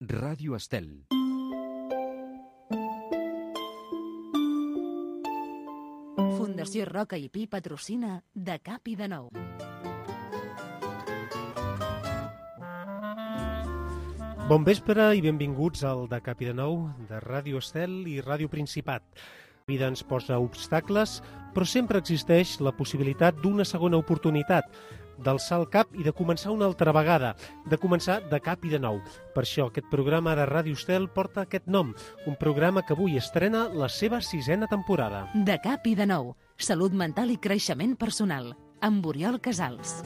Ràdio Estel. Fundació Roca i Pi patrocina De Cap i de Nou. Bon vespre i benvinguts al De Cap i de Nou de Ràdio Estel i Ràdio Principat. La vida ens posa obstacles, però sempre existeix la possibilitat d'una segona oportunitat, d'alçar el cap i de començar una altra vegada, de començar de cap i de nou. Per això aquest programa de Ràdio Estel porta aquest nom, un programa que avui estrena la seva 6ª temporada. De Cap i de Nou, salut mental i creixement personal, amb Oriol Casals.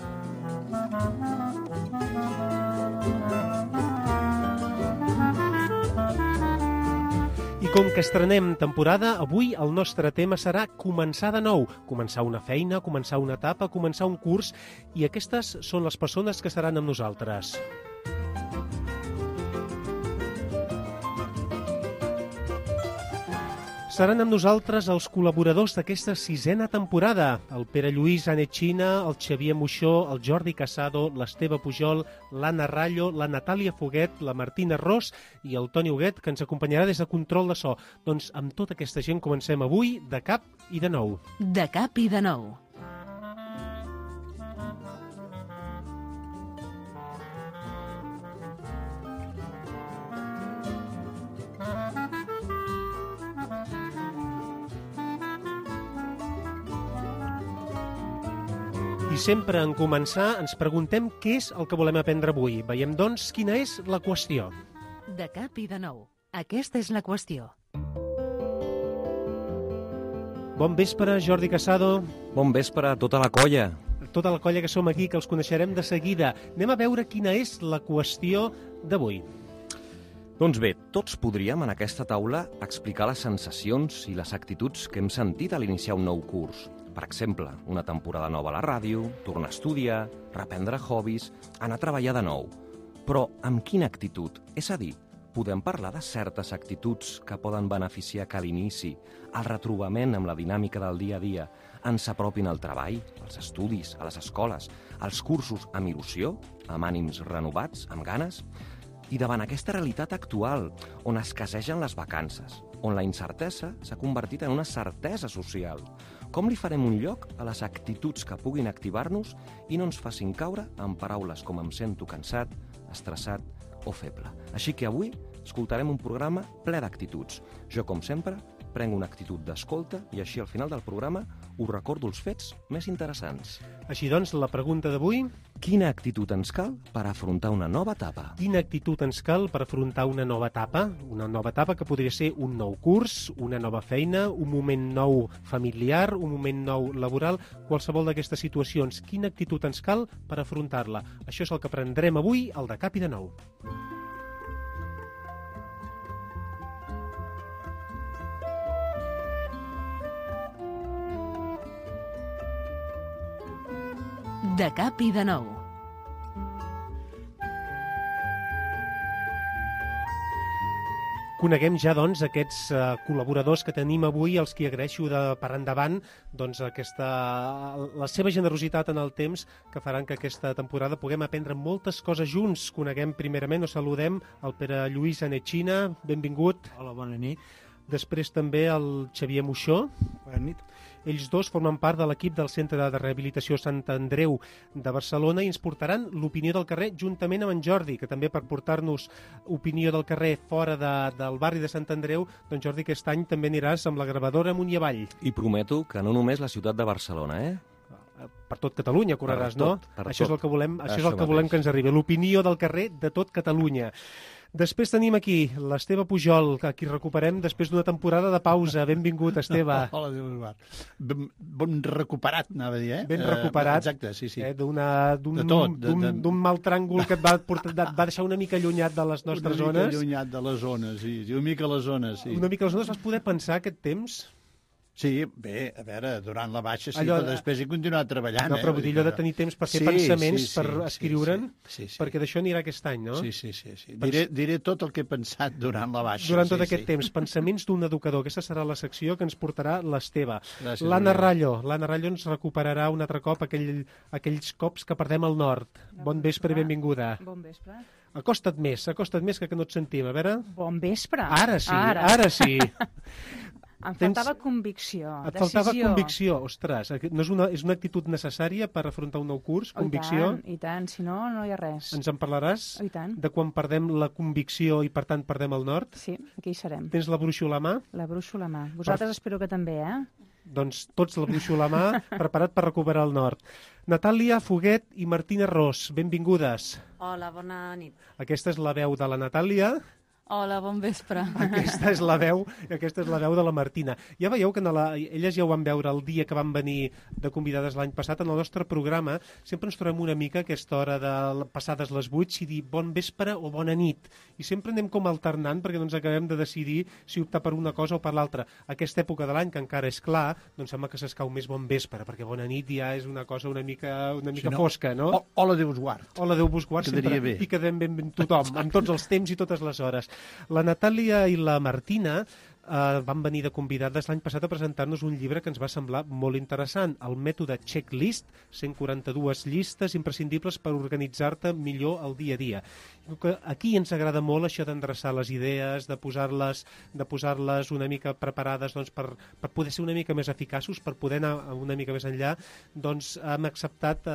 I com que estrenem temporada, avui el nostre tema serà començar de nou, començar una feina, començar una etapa, començar un curs, i aquestes són les persones que seran amb nosaltres. Seran amb nosaltres els col·laboradors d'aquesta 6ª temporada, el Pere Lluís Anechina, el Xavier Moixó, el Jordi Casado, l'Esteve Pujol, l'Anna Rallo, la Natàlia Foguet, la Martina Ros i el Toni Huguet, que ens acompanyarà des de Control de So. Doncs amb tota aquesta gent comencem avui de cap i de nou. De Cap i de Nou. I sempre en començar ens preguntem què és el que volem aprendre avui. Veiem, doncs, quina és la qüestió. De Cap i de Nou. Aquesta és la qüestió. Bon vespre, Jordi Casado. Bon vespre a tota la colla. Tota la colla que som aquí, que els coneixerem de seguida. Anem a veure quina és la qüestió d'avui. Doncs bé, tots podríem en aquesta taula explicar les sensacions i les actituds que hem sentit a l'iniciar un nou curs. Per exemple, una temporada nova a la ràdio, tornar a estudiar, reprendre hobbies, anar a treballar de nou. Però amb quina actitud? És a dir, podem parlar de certes actituds que poden beneficiar que a l'inici, el retrobament amb la dinàmica del dia a dia, ens apropin al treball, als estudis, a les escoles, als cursos amb il·lusió, amb ànims renovats, amb ganes? I davant aquesta realitat actual, on escassegen les vacances, on la incertesa s'ha convertit en una certesa social, com li farem un lloc a les actituds que puguin activar-nos i no ens facin caure en paraules com em sento cansat, estressat o feble? Així que avui escoltarem un programa ple d'actituds. Jo, com sempre, prenc una actitud d'escolta i així al final del programa us recordo els fets més interessants. Així doncs, la pregunta d'avui: quina actitud ens cal per afrontar una nova etapa? Quina actitud ens cal per afrontar una nova etapa? Una nova etapa que podria ser un nou curs, una nova feina, un moment nou familiar, un moment nou laboral, qualsevol d'aquestes situacions. Quina actitud ens cal per afrontar-la? Això és el que aprendrem avui al De Cap i de Nou. De Cap i de Nou. Coneguem ja, doncs, aquests col·laboradors que tenim avui, els que agraeixo per endavant doncs, la seva generositat en el temps que faran que aquesta temporada puguem aprendre moltes coses junts. Coneguem primerament o saludem el Pere Lluís Anechina, benvingut. Hola, bona nit. Després també el Xavier Moixó. Bona nit. Ells dos formen part de l'equip del Centre de Rehabilitació Sant Andreu de Barcelona i ens portaran l'opinió del carrer juntament amb en Jordi, que també per portar-nos opinió del carrer fora del barri de Sant Andreu, doncs Jordi, aquest any també aniràs amb la gravadora amunt i avall. I prometo que no només la ciutat de Barcelona, Per tot Catalunya correràs, no? Això és el que volem, això és el que volem que ens arribi, l'opinió del carrer de tot Catalunya. Després tenim aquí l'Esteve Pujol, a qui recuperem després d'una temporada de pausa. Benvingut, Esteve. Hola, Déu. Ben recuperat, anava a dir, Ben recuperat. Exacte, sí. D'un mal tràngol que et va deixar una mica allunyat de les nostres zones. Una mica allunyat de les zones, sí. Una mica a les zones, sí. Una mica a les zones. Vas poder pensar aquest temps? Sí, bé, a veure, durant la baixa sí, Allò però després he continuat treballant. No, però vull dir, allò de tenir temps per fer pensaments, per escriure'n, perquè d'això anirà aquest any, no? Sí. Diré tot el que he pensat durant la baixa. Durant tot aquest temps. Pensaments d'un educador. Aquesta serà la secció que ens portarà l'Esteve. Gràcies, L'Anna Rallo ens recuperarà un altre cop aquells cops que perdem al nord. Bon vespre i benvinguda. Bon vespre. Acosta't més, que no et sentim. A veure... Bon vespre. Ara sí. Em faltava convicció, Et decisió. faltava convicció, ostres. No és una actitud necessària per afrontar un nou curs, convicció? I tant, si no, no hi ha res. Ens en parlaràs? I tant. De quan perdem la convicció i, per tant, perdem el nord? Sí, aquí hi serem. Tens la brúixola a mà? La brúixola a mà. Vosaltres espero que també, Doncs tots la brúixola a mà, preparat per recuperar el nord. Natàlia Foguet i Martina Ros, benvingudes. Hola, bona nit. Aquesta és la veu de la Natàlia. Hola, bon vespre. Aquesta és la veu de la Martina. Ja veieu que elles ja ho van veure el dia que van venir de convidades l'any passat. En el nostre programa sempre ens trobem una mica a aquesta hora de passades les 8 si dir bon vespre o bona nit. I sempre anem com alternant perquè no ens acabem de decidir si optar per una cosa o per l'altra. Aquesta època de l'any, que encara és clar, doncs sembla que s'escau més bon vespre, perquè bona nit ja és una cosa una mica fosca, no? Hola, Déu us guard. Hola, Déu vos guard, sempre. I quedem ben tothom, amb tots els temps i totes les hores. La Natàlia i la Martina van venir de convidades l'any passat a presentar-nos un llibre que ens va semblar molt interessant, el mètode Checklist, 142 llistes imprescindibles per organitzar-te millor el dia a dia. Aquí ens agrada molt això d'endreçar les idees, de posar-les una mica preparades doncs, per poder ser una mica més eficaços, per poder anar una mica més enllà. Doncs hem acceptat,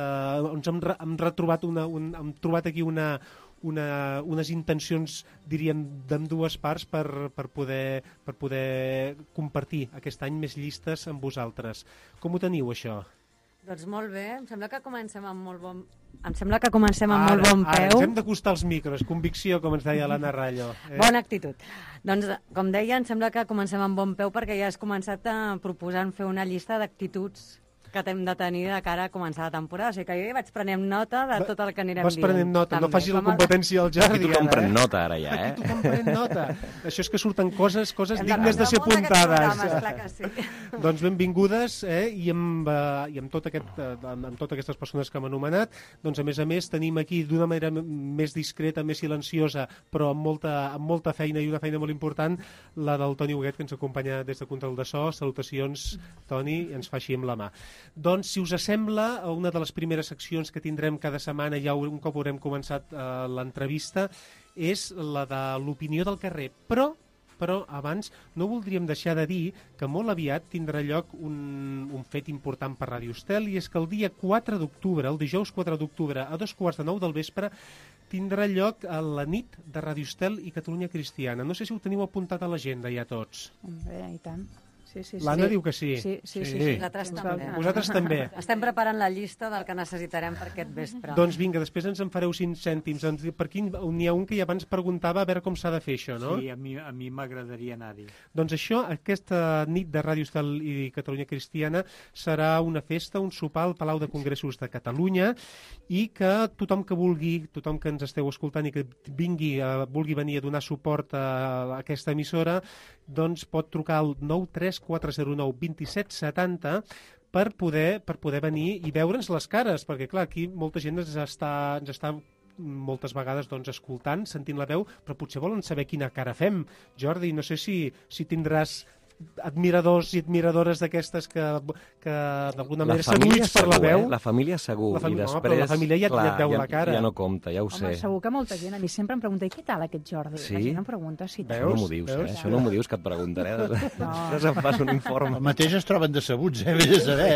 hem trobat aquí unes intencions, diríem, d'ambdues parts per poder compartir aquest any més llistes amb vosaltres. Com ho teniu, això? Doncs molt bé, em sembla que comencem amb molt bon peu. Ara, ens hem d'acostar als micros, convicció, com ens deia l'Anna Rallo. Bona actitud. Doncs, com deia, em sembla que comencem amb bon peu perquè ja has començat proposant fer una llista d'actituds que hem de tenir de cara a començar la temporada. O sigui que jo ja vaig prenent nota de tot el que anirem dient. Vas prenent nota, no facis la competència al Jordi. Aquí tothom pren nota ara ja, Aquí tothom pren nota. Això és que surten coses dignes de ser apuntades. Clar que sí. Doncs benvingudes, i amb totes aquestes persones que hem anomenat, doncs a més tenim aquí d'una manera més discreta, més silenciosa, però amb molta feina i una feina molt important, la del Toni Huguet, que ens acompanya des de Control de So. Salutacions, Toni, i ens fa així amb la mà. Doncs, si us sembla, una de les primeres seccions que tindrem cada setmana, ja un cop haurem començat l'entrevista, és la de l'opinió del carrer. Però abans no voldríem deixar de dir que molt aviat tindrà lloc un fet important per Ràdio Estel, i és que el dia 4 d'octubre, el dijous 4 d'octubre, a 2:15 del vespre, tindrà lloc a la nit de Ràdio Estel i Catalunya Cristiana. No sé si ho teniu apuntat a l'agenda ja tots. Bé, i tant. Sí. L'Anna diu que sí. Sí. Vosaltres també. Estem preparant la llista del que necessitarem per aquest vespre. Doncs vinga, després ens en fareu 5 cèntims. Per aquí n'hi ha un que ja abans preguntava a veure com s'ha de fer això, no? Sí, a mi m'agradaria anar-hi. Doncs això, aquesta nit de Ràdio Estel i Catalunya Cristiana serà una festa, un sopar al Palau de Congressos de Catalunya, i que tothom que vulgui, tothom que ens esteu escoltant i que vulgui venir a donar suport a aquesta emissora, doncs pot trucar al 93409 2770 per poder venir i veure'ns les cares, perquè clar, aquí molta gent ens està moltes vegades escoltant, sentint la veu, però potser volen saber quina cara fem. Jordi, no sé si tindràs admiradors i admiradores d'aquestes que d'alguna manera seduïts per la veu. La família segur. I després, però la família ja et veu la cara. Ja no compta, ja ho sé. Home, segur que molta gent a mi sempre em pregunta, i què tal aquest Jordi? Sí? La gent em pregunta si Això no m'ho dius, Això no m'ho dius, que et preguntaré. Després em fas un informe. El mateix es troben decebuts, vés a saber.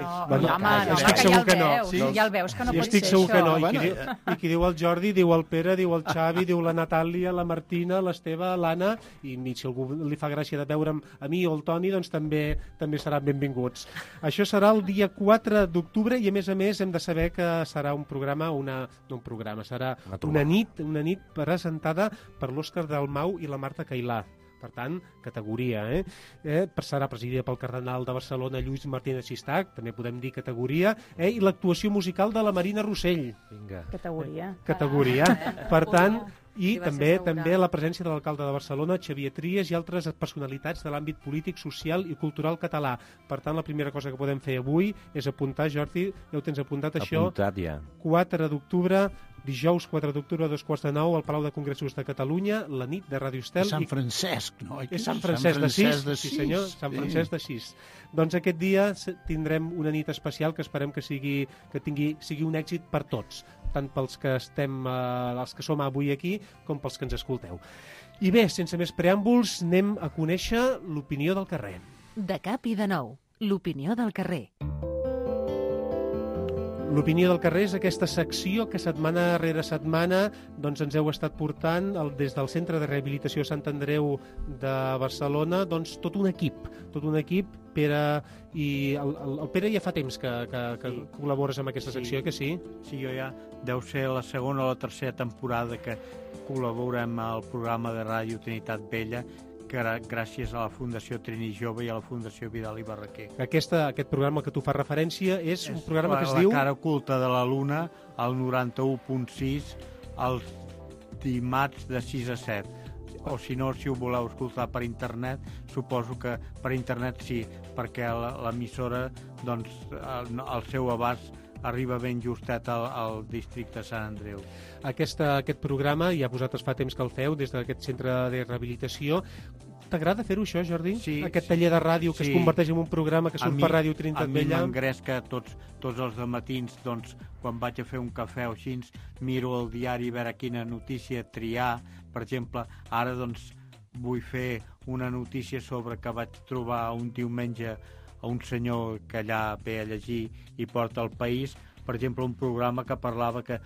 Estic segur que no. Ja el veus, que no pot ser estic segur que no. això. I qui diu el Jordi, diu el Pere, diu el Xavi, diu la Natàlia, la Martina, l'Esteve, l'Anna, i si algú li fa gràcia de veure'm a mi o el Toni, doncs també seran benvinguts. Això serà el dia 4 d'octubre i a més hem de saber que serà un programa, serà una nit presentada per l'Òscar Dalmau i la Marta Cailà. Per tant, categoria, serà presidida pel cardenal de Barcelona, Lluís Martínez Sistac, també podem dir categoria, i l'actuació musical de la Marina Rossell. Vinga. Categoria. Per tant, I Sí, va ser també assegurant. la presència de l'alcalde de Barcelona, Xavier Trias, i altres personalitats de l'àmbit polític, social i cultural català. Per tant, la primera cosa que podem fer avui és apuntar, Jordi, ja ho tens apuntat, això, Apuntat ja. 4 d'octubre, dijous 4 d'octubre a 2:45 al Palau de Congressos de Catalunya, la nit de Ràdio Estel. Sant Francesc, no? És Sant Francesc d'Assís, sí senyor, Sant Francesc d'Assís. Doncs aquest dia tindrem una nit especial que esperem que sigui un èxit per tots, tant pels que els que som avui aquí com pels que ens escolteu. I bé, sense més preàmbuls, anem a conèixer l'opinió del carrer. De cap i de nou, l'opinió del carrer. L'opinió del carrer és aquesta secció que setmana rere setmana doncs, ens heu estat portant des del Centre de Rehabilitació Sant Andreu de Barcelona doncs, tot un equip. Pere, i el Pere ja fa temps que col·labores amb aquesta secció, que sí? Sí, jo ja deu ser la segona o la tercera temporada que col·laborem al programa de ràdio Trinitat Vella, gràcies a la Fundació Trini Jove i a la Fundació Vidal i Barraquer. Aquest programa que tu fas referència és un programa que es diu... La cara oculta de la Luna, al 91.6, els dimarts de 6 a 7. O si no, si ho voleu escoltar per internet, suposo que per internet sí, perquè l'emissora, doncs, el seu abast arriba ben justet al districte de Sant Andreu. Aquest programa, ja vosaltres fa temps que el feu, des d'aquest centre de rehabilitació. T'agrada fer-ho, això, Jordi? Sí. Aquest taller de ràdio que es converteix en un programa que surt per Ràdio Trinitat Vella. A mi m'engresca tots els dematins, doncs, quan vaig a fer un cafè o així, miro el diari a veure quina notícia triar. Per exemple, ara doncs, vull fer una notícia sobre que vaig trobar un diumenge a un senyor que allà ve a llegir i porta al País, per exemple, un programa que parlava que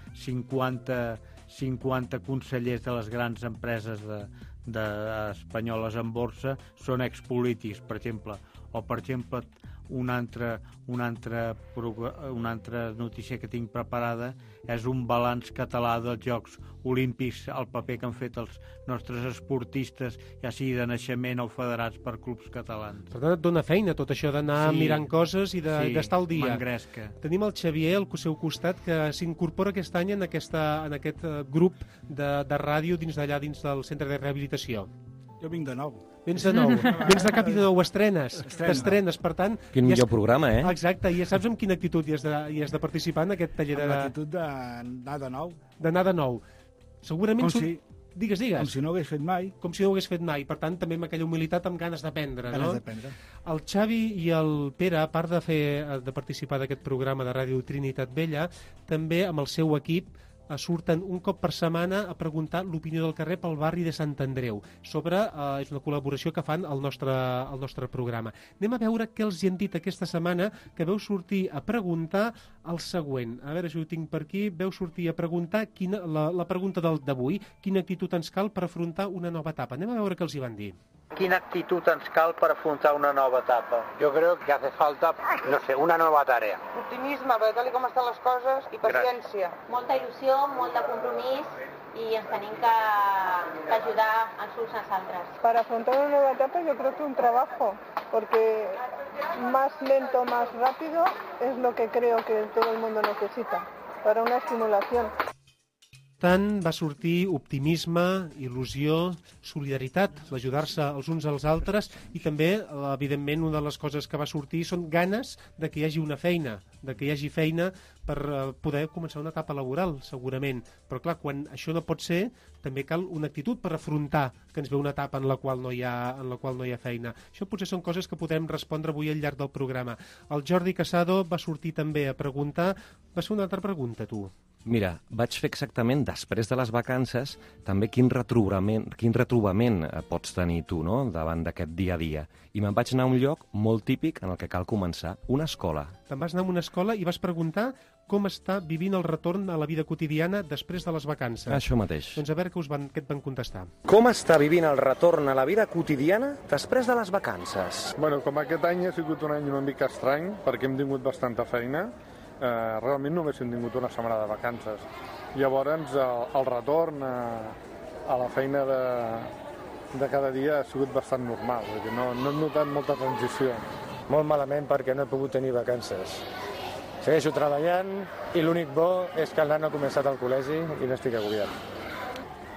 50 consellers de les grans empreses espanyoles en borsa són expolítics, per exemple. O, per exemple, una altra notícia que tinc preparada és un balanç català dels Jocs Olímpics, el paper que han fet els nostres esportistes, ja sigui de naixement o federats per clubs catalans. Per tant, et dona feina tot això d'anar mirant coses i d'estar al dia. M'engresca. Tenim el Xavier al seu costat, que s'incorpora aquest any en aquest grup de ràdio dins del centre de rehabilitació. Jo vinc de nou. Vens de nou, vens de cap i de nou, t'estrenes, per tant... Quin millor programa, eh? Exacte, i ja saps amb quina actitud hi has de participar en aquest taller de... Amb l'actitud d'anar de nou. D'anar de nou. Segurament... Digues. Com si no ho hagués fet mai. Com si no ho hagués fet mai, per tant, també amb aquella humilitat, amb ganes d'aprendre, no? Ganes d'aprendre. El Xavi i el Pere, a part de participar d'aquest programa de Ràdio Trinitat Vella, també amb el seu equip surten un cop per setmana a preguntar l'opinió del carrer pel barri de Sant Andreu. És una col·laboració que fan al nostre programa. Anem a veure què els hi han dit aquesta setmana, que veu sortir a preguntar el següent. A veure si ho tinc per aquí. Veu sortir a preguntar la pregunta d'avui. Quina actitud ens cal per afrontar una nova etapa? Anem a veure què els hi van dir. ¿Qué actitud ens cal para afrontar una nueva etapa? Yo creo que hace falta, no sé, una nueva tarea. Optimisme, perquè tal com estan les coses, i paciència. Molta il·lusió, molt de compromís y ens tenim que ayudar els uns als altres. Para afrontar una nueva etapa yo creo que un trabajo, porque más lento, más rápido es lo que creo que todo el mundo necesita para una estimulación. Tant va sortir optimisme, il·lusió, solidaritat, l'ajudar-se els uns als altres i també, evidentment, una de les coses que va sortir són ganes de que hi hagi una feina, per poder començar una etapa laboral, segurament. Però, clar, quan això no pot ser, també cal una actitud per afrontar que ens ve una etapa en la qual no hi ha feina. Això potser són coses que podrem respondre avui al llarg del programa. El Jordi Casado va sortir també a preguntar... Va ser una altra pregunta, tu. Mira, vaig fer exactament, després de les vacances, també quin retrobament pots tenir tu, no?, davant d'aquest dia a dia. I me'n vaig anar a un lloc molt típic en el que cal començar, una escola. Te'n vas anar a una escola i vas preguntar com està vivint el retorn a la vida quotidiana després de les vacances. Això mateix. Doncs a veure què et van contestar. Com està vivint el retorn a la vida quotidiana després de les vacances? Bueno, com aquest any ha sigut un any una mica estrany, perquè hem tingut bastanta feina, realment només hem tingut una setmana de vacances. Llavors el retorn a la feina de cada dia ha sigut bastant normal, perquè no hem notat molta transició. Molt malament perquè no he pogut tenir vacances. Segueixo treballant i l'únic bo és que el nen ha començat al col·legi i no estic agobiat.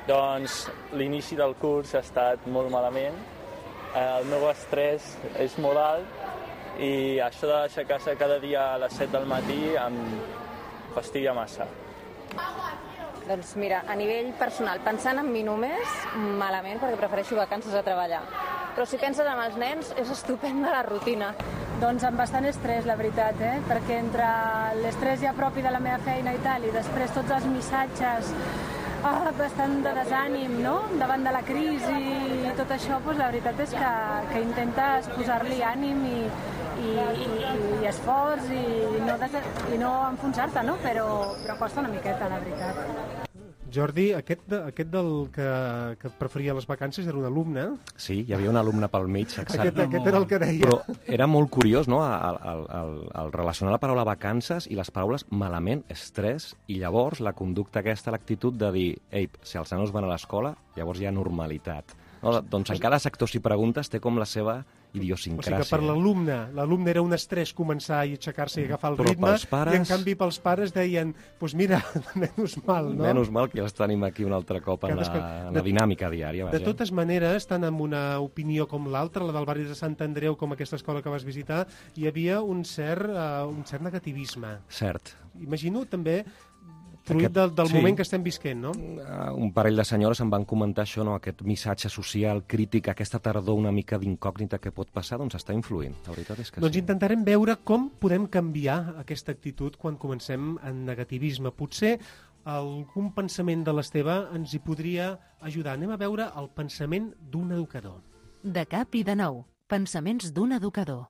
Doncs l'inici del curs ha estat molt malament. El meu estrès és molt alt i això d'aixecar-se cada dia a les 7 del matí em fastidia massa. Doncs mira, a nivell personal, pensant en mi només, malament, perquè prefereixo vacances a treballar. Però si penses en els nens, és estupenda la rutina. Doncs amb bastant estrès, la veritat, perquè entre l'estrès ja propi de la meva feina i tal, i després tots els missatges, bastant de desànim, no?, davant de la crisi i tot això, doncs la veritat és que intentes posar-li ànim i esforç i no enfonsar-te, no?, però costa una miqueta, la veritat. Jordi, aquest del que preferia les vacances era un alumne. Sí, hi havia un alumne pel mig. Aquest era el que deia. Però era molt curiós, no?, el relacionar la paraula vacances i les paraules malament, estrès, i llavors la conducta aquesta, l'actitud de dir, ei, si els nanos van a l'escola, llavors hi ha normalitat. No, doncs en cada sector, si preguntes, té com la seva idiosincràsia. O sigui que per l'alumne era un estrès començar i aixecar-se i agafar el ritme, i en canvi pels pares deien, doncs mira, menys mal, no? Menys mal que ja els tenim aquí un altre cop en la dinàmica diària. De totes maneres, tant amb una opinió com l'altra, la del barri de Sant Andreu, com aquesta escola que vas visitar, hi havia un cert negativisme. Cert. Imagino també fruit del moment que estem visquent, no? Un parell de senyores em van comentar això, no? Aquest missatge social, crític, aquesta tardor una mica d'incògnita que pot passar, doncs està influint. La veritat és que doncs intentarem veure com podem canviar aquesta actitud quan comencem en negativisme. Potser algun pensament de l'Esteve ens hi podria ajudar. Anem a veure el pensament d'un educador. De cap i de nou. Pensaments d'un educador.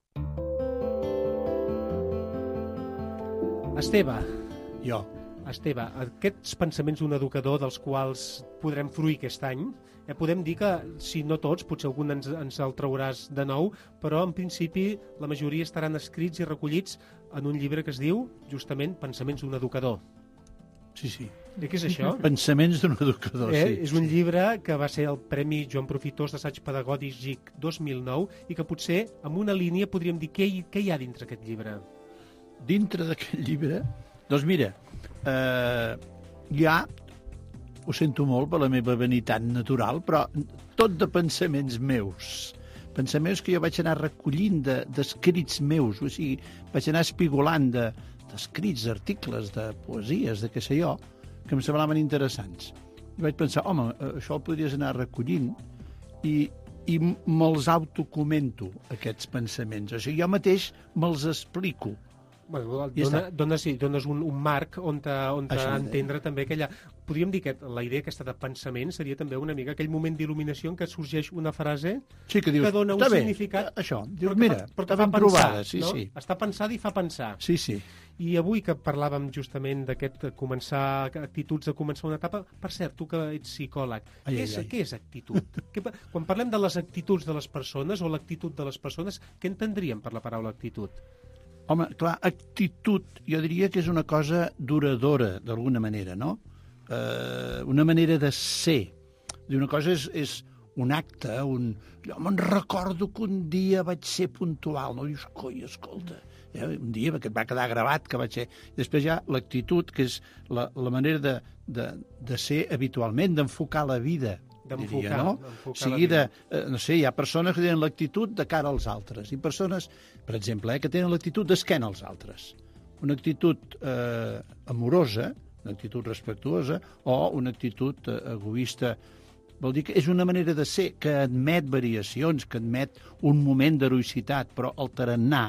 Esteve. Jo. Esteve, aquests pensaments d'un educador dels quals podrem fruir aquest any, podem dir que, si no tots, potser algun ens el trauràs de nou, però en principi la majoria estaran escrits i recollits en un llibre que es diu, justament, Pensaments d'un educador. Sí, sí. I què és això? Pensaments d'un educador, sí. És un llibre que va ser el Premi Joan Profitós d'Assaig Pedagògic 2009 i que potser, amb una línia, podríem dir què hi ha dintre aquest llibre. Dintre d'aquest llibre? Doncs mira, ho sento molt per la meva vanitat natural, però tot de pensaments meus. Pensaments que jo vaig anar recollint d'escrits meus, o sigui, vaig anar espigolant d'escrits, d'articles, de poesies, de què sé jo, que em semblaven interessants. I vaig pensar, home, això el podries anar recollint i me'ls autocomento, aquests pensaments. O sigui, jo mateix me'ls explico. Bueno, dones un marc on entendre també aquella... Podríem dir que la idea aquesta de pensament seria també una mica aquell moment d'il·luminació en què sorgeix una frase que dona un significat... Això, dius, mira, està ben provada, sí. Està pensada i fa pensar. Sí. I avui que parlàvem justament d'aquest començar, actituds de començar una etapa, per cert, tu que ets psicòleg, què és actitud? Quan parlem de les actituds de les persones o l'actitud de les persones, què entendríem per la paraula actitud? Home, clar, actitud jo diria que és una cosa duradora, d'alguna manera, no? Una manera de ser. Una cosa és un acte, jo me'n recordo que un dia vaig ser puntual, no? Dius, coi, escolta, un dia que et va quedar gravat que vaig ser... Després hi ha l'actitud, que és la manera de ser habitualment, d'enfocar la vida, diria, no? O sigui, no sé, hi ha persones que tenen l'actitud de cara als altres, i persones, per exemple, que tenen l'actitud d'esquena als altres. Una actitud amorosa, una actitud respectuosa, o una actitud egoista. Vol dir que és una manera de ser que admet variacions, que admet un moment d'heroïcitat, però el tarannà,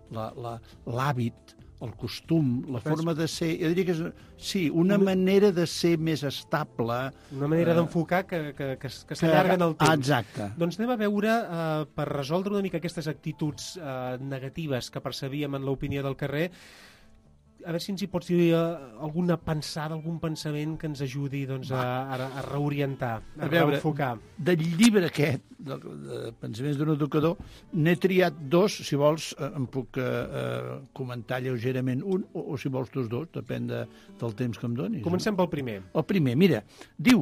l'hàbit, el costum, la forma de ser... Jo diria que és, una manera de ser més estable. Una manera d'enfocar que s'allarga en el temps. Exacte. Doncs anem a veure, per resoldre una mica aquestes actituds negatives que percebíem en l'opinió del carrer, a veure si ens hi pots dir alguna pensada, algun pensament que ens ajudi a reorientar, a reenfocar. Del llibre aquest, de Pensaments d'un educador, n'he triat dos, si vols em puc comentar lleugerament un, o si vols tots dos, depèn del temps que em donis. Comencem pel primer. El primer, mira, diu: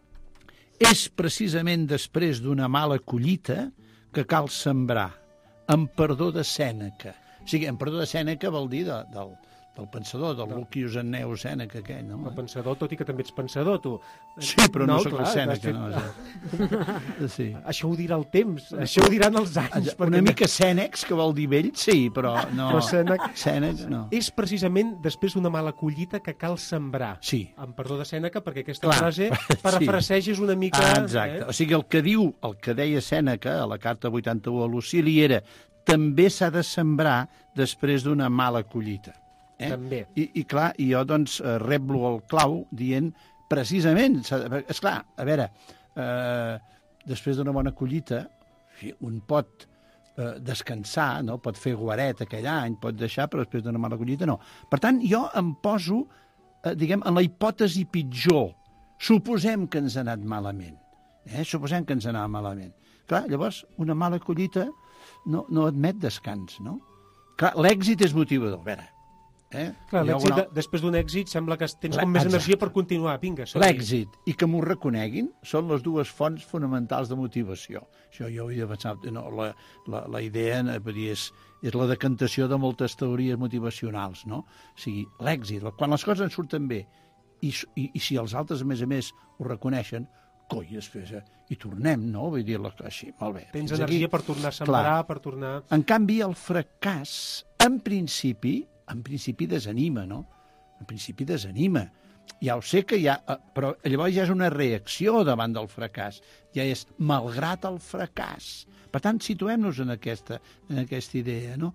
és precisament després d'una mala collita que cal sembrar, amb perdó de Sèneca. O sigui, en perdó de Sèneca vol dir del pensador, del Lucius Anneus Sèneca, aquell, no? El pensador, tot i que també ets pensador, tu. Sí, però no sóc el Sèneca, no. Sí. Això ho dirà el temps, això ho diran els anys. Una mica Sènex, que vol dir vell, sí, però no. Però Sènex, no. És precisament després d'una mala collita que cal sembrar. Sí. Amb perdó de Sèneca, perquè aquesta frase parafraseges una mica... Exacte. O sigui, el que deia Sèneca a la carta 81 a Lucili era també s'ha de sembrar després d'una mala collita. També. I clar, jo doncs reblo el clau dient precisament, esclar, a veure, després d'una bona collita, un pot descansar, no? Pot fer guaret aquell any, pot deixar, però després d'una mala collita no. Per tant, jo em poso, diguem, en la hipòtesi pitjor. Suposem que ens ha anat malament. Suposem que ens ha anat malament. Clar, llavors, una mala collita no admet descans, no? Clar, l'èxit és motivador, a veure. Clar, l'èxit, després d'un èxit, sembla que tens com més energia per continuar. Vinga, l'èxit i que m'ho reconeguin són les dues fonts fonamentals de motivació. Això jo ho he de pensar. No, la idea és la decantació de moltes teories motivacionals, no? O sigui, l'èxit, quan les coses ens surten bé i si els altres, a més, ho reconeixen, coi, després hi tornem, no? Vull dir, així, molt bé. Tens energia per tornar a sembrar, per tornar... En canvi, el fracàs, en principi desanima, no? En principi desanima. Ja ho sé que hi ha... Però llavors ja és una reacció davant del fracàs. Ja és malgrat el fracàs. Per tant, situem-nos en aquesta idea, no?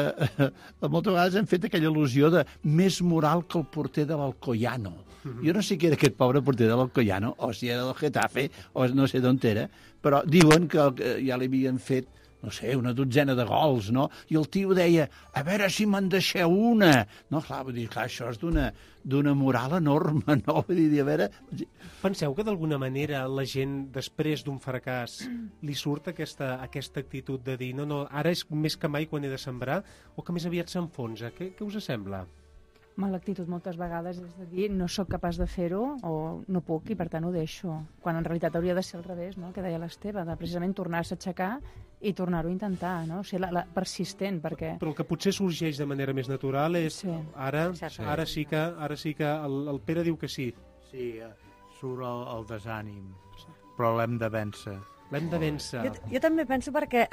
Moltes vegades hem fet aquella al·lusió de més moral que el porter de l'Alcoyano. Jo no sé qui era aquest pobre porter de l'Alcoyano, o si era del Getafe, o no sé d'on era, però diuen que ja li havien fet no sé, una dotzena de gols, no? I el tio deia, a veure si me'n deixeu una. No, clar, vull dir, això és d'una moral enorme, no? Vull dir, a veure... Penseu que d'alguna manera la gent, després d'un fracàs, li surt aquesta actitud de dir no, ara és més que mai quan he de sembrar, o que més aviat s'enfonsa? Què us sembla? Mala actitud moltes vegades és de dir no sóc capaç de fer-ho o no puc i per tant ho deixo, quan en realitat hauria de ser al revés, no? Que deia l'Esteve, de precisament tornar-se a aixecar i tornar-ho a intentar, no? O sigui, la persistent, perquè... Però el que potser sorgeix de manera més natural és ara sí que el Pere diu que sí. Sí, surt el desànim, però l'hem de vèncer. L'hem de vèncer. Jo també penso perquè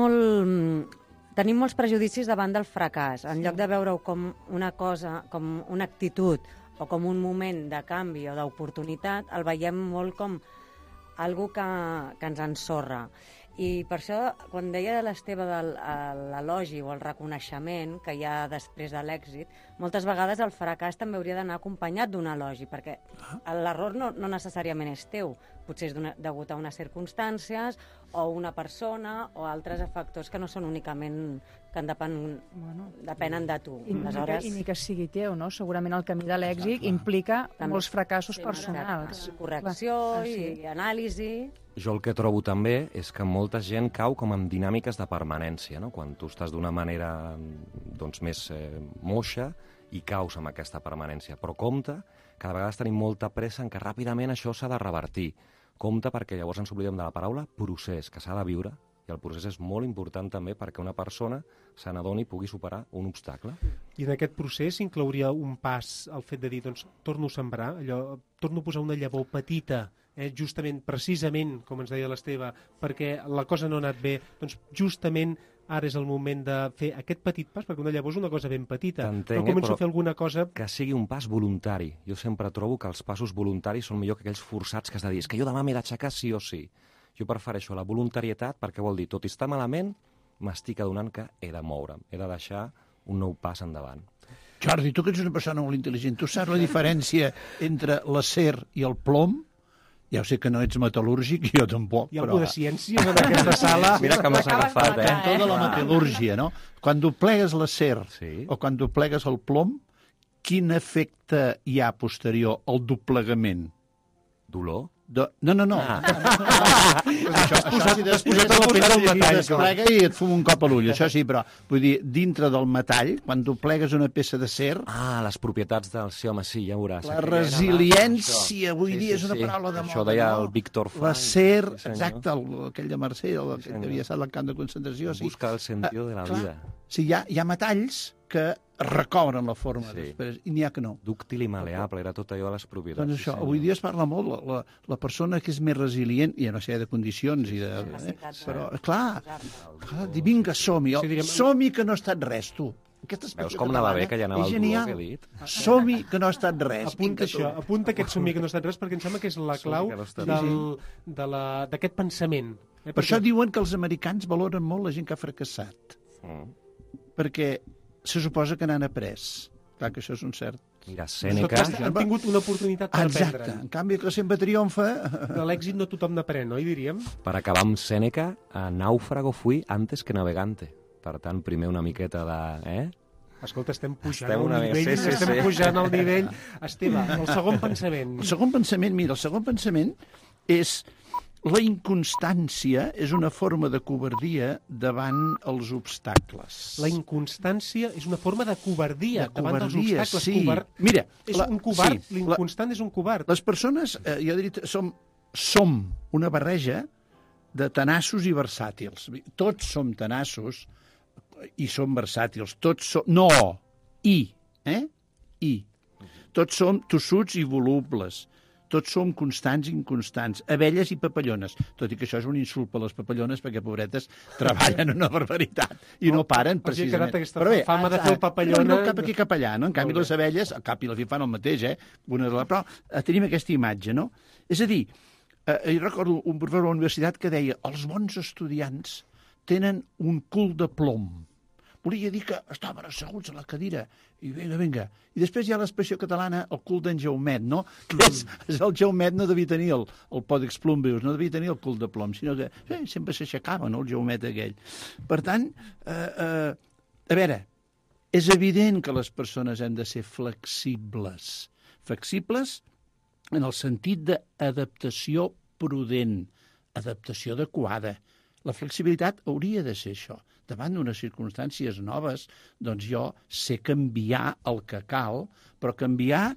tenim molts prejudicis davant del fracàs. En lloc de veure-ho com una cosa, com una actitud o com un moment de canvi o d'oportunitat, el veiem molt com algo que ens ensorra. I per això, quan deia l'Esteve de l'elogi o el reconeixement que hi ha després de l'èxit, moltes vegades el fracàs també hauria d'anar acompanyat d'un elogi, perquè l'error no necessàriament és teu, potser és degut a unes circumstàncies o una persona o altres factors que no són únicament que depenen de tu. I ni que sigui teu, no? Segurament el camí de l'èxit implica molts fracassos personals. Correcció i anàlisi. Jo el que trobo també és que molta gent cau com en dinàmiques de permanència, no? Quan tu estàs d'una manera més moixa i caus amb aquesta permanència. Però compte, cada vegada tenim molta pressa en que ràpidament això s'ha de revertir. Compte perquè llavors ens oblidem de la paraula procés, que s'ha de viure, i el procés és molt important també perquè una persona se n'adoni i pugui superar un obstacle. I en aquest procés inclouria un pas el fet de dir, doncs, torno a sembrar, torno a posar una llavor petita, justament, precisament, com ens deia l'Esteve, perquè la cosa no ha anat bé, doncs justament ara és el moment de fer aquest petit pas, perquè una llavor és una cosa ben petita. Però començo a fer alguna cosa... Que sigui un pas voluntari. Jo sempre trobo que els passos voluntaris són millor que aquells forçats que has de dir, és que jo demà m'he d'aixecar sí o sí. Jo prefereixo la voluntarietat perquè vol dir, tot i estar malament, m'estic adonant que he de moure'm, he de deixar un nou pas endavant. Jordi, tu que ets una persona molt intel·ligent, tu saps la diferència entre l'acer i el plom? Ja ho sé que no ets metal·lúrgic, jo tampoc, però... Hi ha algú de ciències en aquesta sala? Mira que m'has agafat, Tota la metal·lúrgia, no? Quan doblegues l'acer o quan doblegues el plom, quin efecte hi ha posterior al doblegament? Dolor? No. Això sí, desplega i et fuma un cop a l'ull, això sí, però vull dir, dintre del metall, quan doblegues una peça d'acer... les propietats del... Sí, home, sí, ja veuràs. La resiliència, vull dir, és una paraula de moda. Això deia el Víctor Frank. L'acer, exacte, aquell de Mercè, aquell que havia estat al camp de concentració. Busca el sentit de la vida. Sí, hi ha metalls que recobren la forma després, i n'hi ha que no. Dúctil i maleable, era tot allò de les propietats. Doncs això, avui dia es parla molt, la persona que és més resilient, i no sé, de condicions, però, clar, vinga, som-hi, som-hi que no ha estat res, tu. Veus com anava bé, que ja anava al duo, que he dit? Som-hi que no ha estat res. Apunta aquest som-hi que no ha estat res, perquè em sembla que és la clau d'aquest pensament. Per això diuen que els americans valoren molt la gent que ha fracassat. Perquè se suposa que n'han après. Clar que això és un cert. Mira, Sèneca... Han tingut una oportunitat per aprendre. Exacte. En canvi, que sempre triomfa... De l'èxit no tothom n'aprèn, no? Hi diríem. Per acabar amb Sèneca, náufrago fui antes que navegante. Per tant, primer una miqueta de... Escolta, estem pujant al nivell. Esteve, el segon pensament. El segon pensament, mira, el segon pensament és... La inconstància és una forma de covardia davant els obstacles. La inconstància és una forma de covardia davant dels obstacles. Sí. Mira, és un covard. L'inconstant és un covard. Les persones, jo diria, som una barreja de tenaços i versàtils. Tots som tenaços i som versàtils. Tots som... No! I. Tots som tossuts i volubles. Tots som constants i inconstants, abelles i papallones, tot i que això és un insult per les papallones perquè, pobretes, treballen una barbaritat i no paren, precisament. Però bé, fama de fer el papallona... No cap aquí, cap allà, no? En canvi, les abelles, al cap i la fi fan el mateix, Però tenim aquesta imatge, no? És a dir, jo recordo un professor de la universitat que deia els bons estudiants tenen un cul de plom. Volia dir que estaven asseguts a la cadira i vinga. I després hi ha l'expressió catalana, el cul d'en Jaumet, no? Que és el Jaumet no devia tenir el Pòdex Plumbeus, no devia tenir el cul de plom, sinó que sempre s'aixecava, no?, el Jaumet aquell. Per tant, a veure, és evident que les persones hem de ser flexibles. Flexibles en el sentit d'adaptació prudent, adaptació adequada. La flexibilitat hauria de ser això. Davant d'unes circumstàncies noves, doncs jo sé canviar el que cal, però canviar...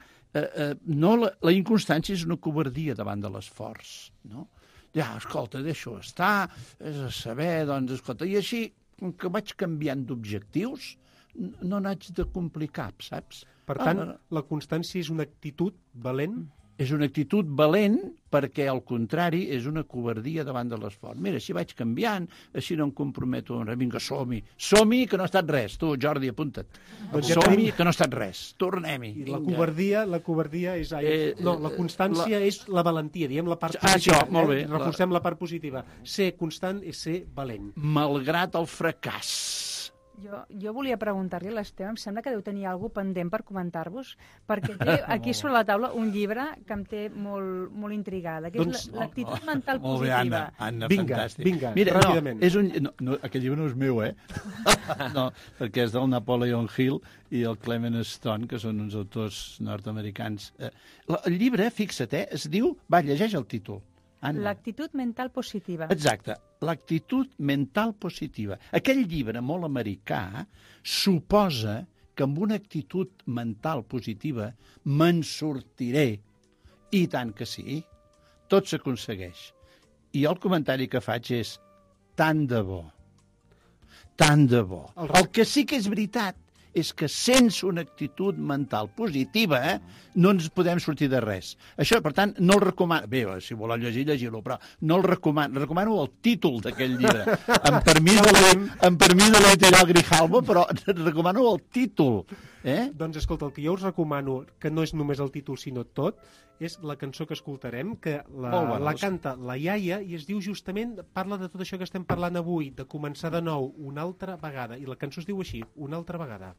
La inconstància és una covardia davant de l'esforç, no? Ja, escolta, deixo estar, és a saber, doncs, escolta, i així, com que vaig canviant d'objectius, no n'haig de complicar, saps? Per tant, la constància és una actitud valent? És una actitud valent perquè, al contrari, és una covardia davant de l'esforç. Mira, si vaig canviant, així no em comprometo. Vinga, som-hi. Som-hi, que no ha estat res. Tu, Jordi, apunta't. Som-hi, que no ha estat res. Tornem-hi. La covardia és... No, la constància és la valentia, diguem la part positiva. Això, molt bé. Reforcem la part positiva. Ser constant és ser valent. Malgrat el fracàs. Jo volia preguntar-li a l'Esteve, em sembla que deu tenir alguna pendent per comentar-vos, perquè té aquí sobre la taula un llibre que em té molt intrigada, que és l'actitud mental positiva. Molt bé, Anna, fantàstic. Vinga, ràpidament. Aquest llibre no és meu, No, perquè és del Napoleon Hill i el Clement Stone, que són uns autors nord-americans. El llibre, fixa't, es diu... Va, llegeix el títol. L'actitud mental positiva. Exacte, l'actitud mental positiva. Aquell llibre molt americà suposa que amb una actitud mental positiva me'n sortiré. I tant que sí, tot s'aconsegueix. I el comentari que faig és tant de bo. Tant de bo. El que sí que és veritat és que sense una actitud mental positiva no ens podem sortir de res. Això, per tant, no el recomano... Bé, si voleu llegir, llegir-lo, però no el recomano. Recomano el títol d'aquell llibre. Amb permís de l'editorial Grijalbo, però recomano el títol. Doncs, escolta, el que jo us recomano, que no és només el títol, sinó tot, és la cançó que escoltarem, que la canta la iaia, i es diu justament, parla de tot això que estem parlant avui, de començar de nou una altra vegada, i la cançó es diu així, una altra vegada.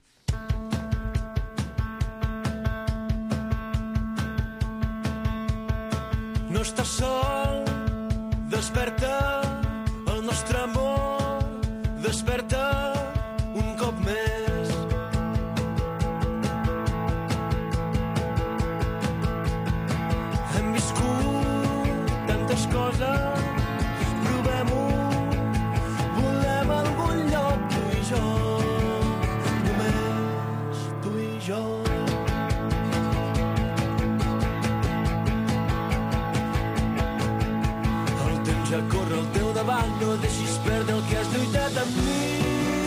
No estàs sol, desperta el nostre amor, desperta un cop més. Hem viscut tantes coses, provem-ho, volem algun lloc, tu i jo, només tu i jo. Ja corre al teu davant, no deixis perdre el que has lluitat amb mi.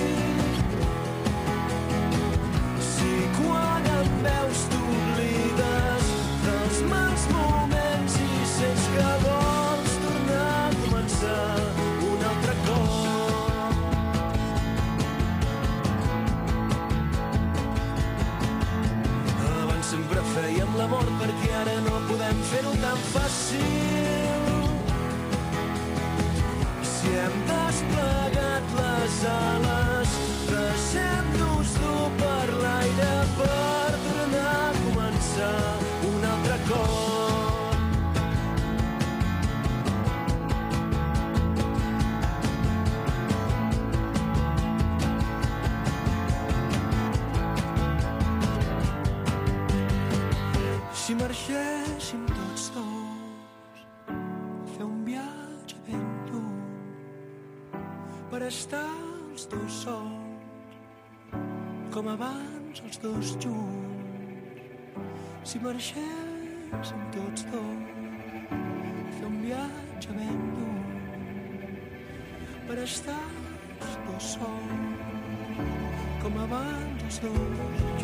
estar els dos sols, com abans els dos junts. Si marxéssim tots dos, fer un viatge ben dur, per estar els dos sols, com abans els dos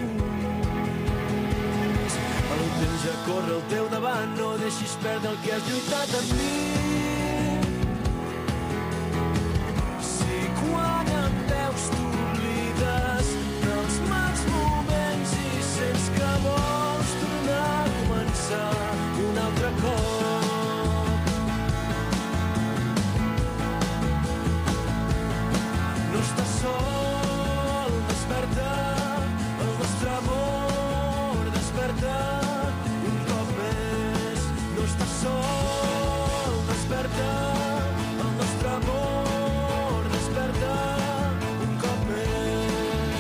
junts. El temps ja corre al teu davant, no deixis perdre el que has lluitat amb mi. Si quan em veus t'oblides dels mals moments i sents que vols tornar a començar un altre cop, no estàs sol, desperta, el nostre amor desperta un cop més. No estàs sol, desperta, el nostre amor desperta un cop més.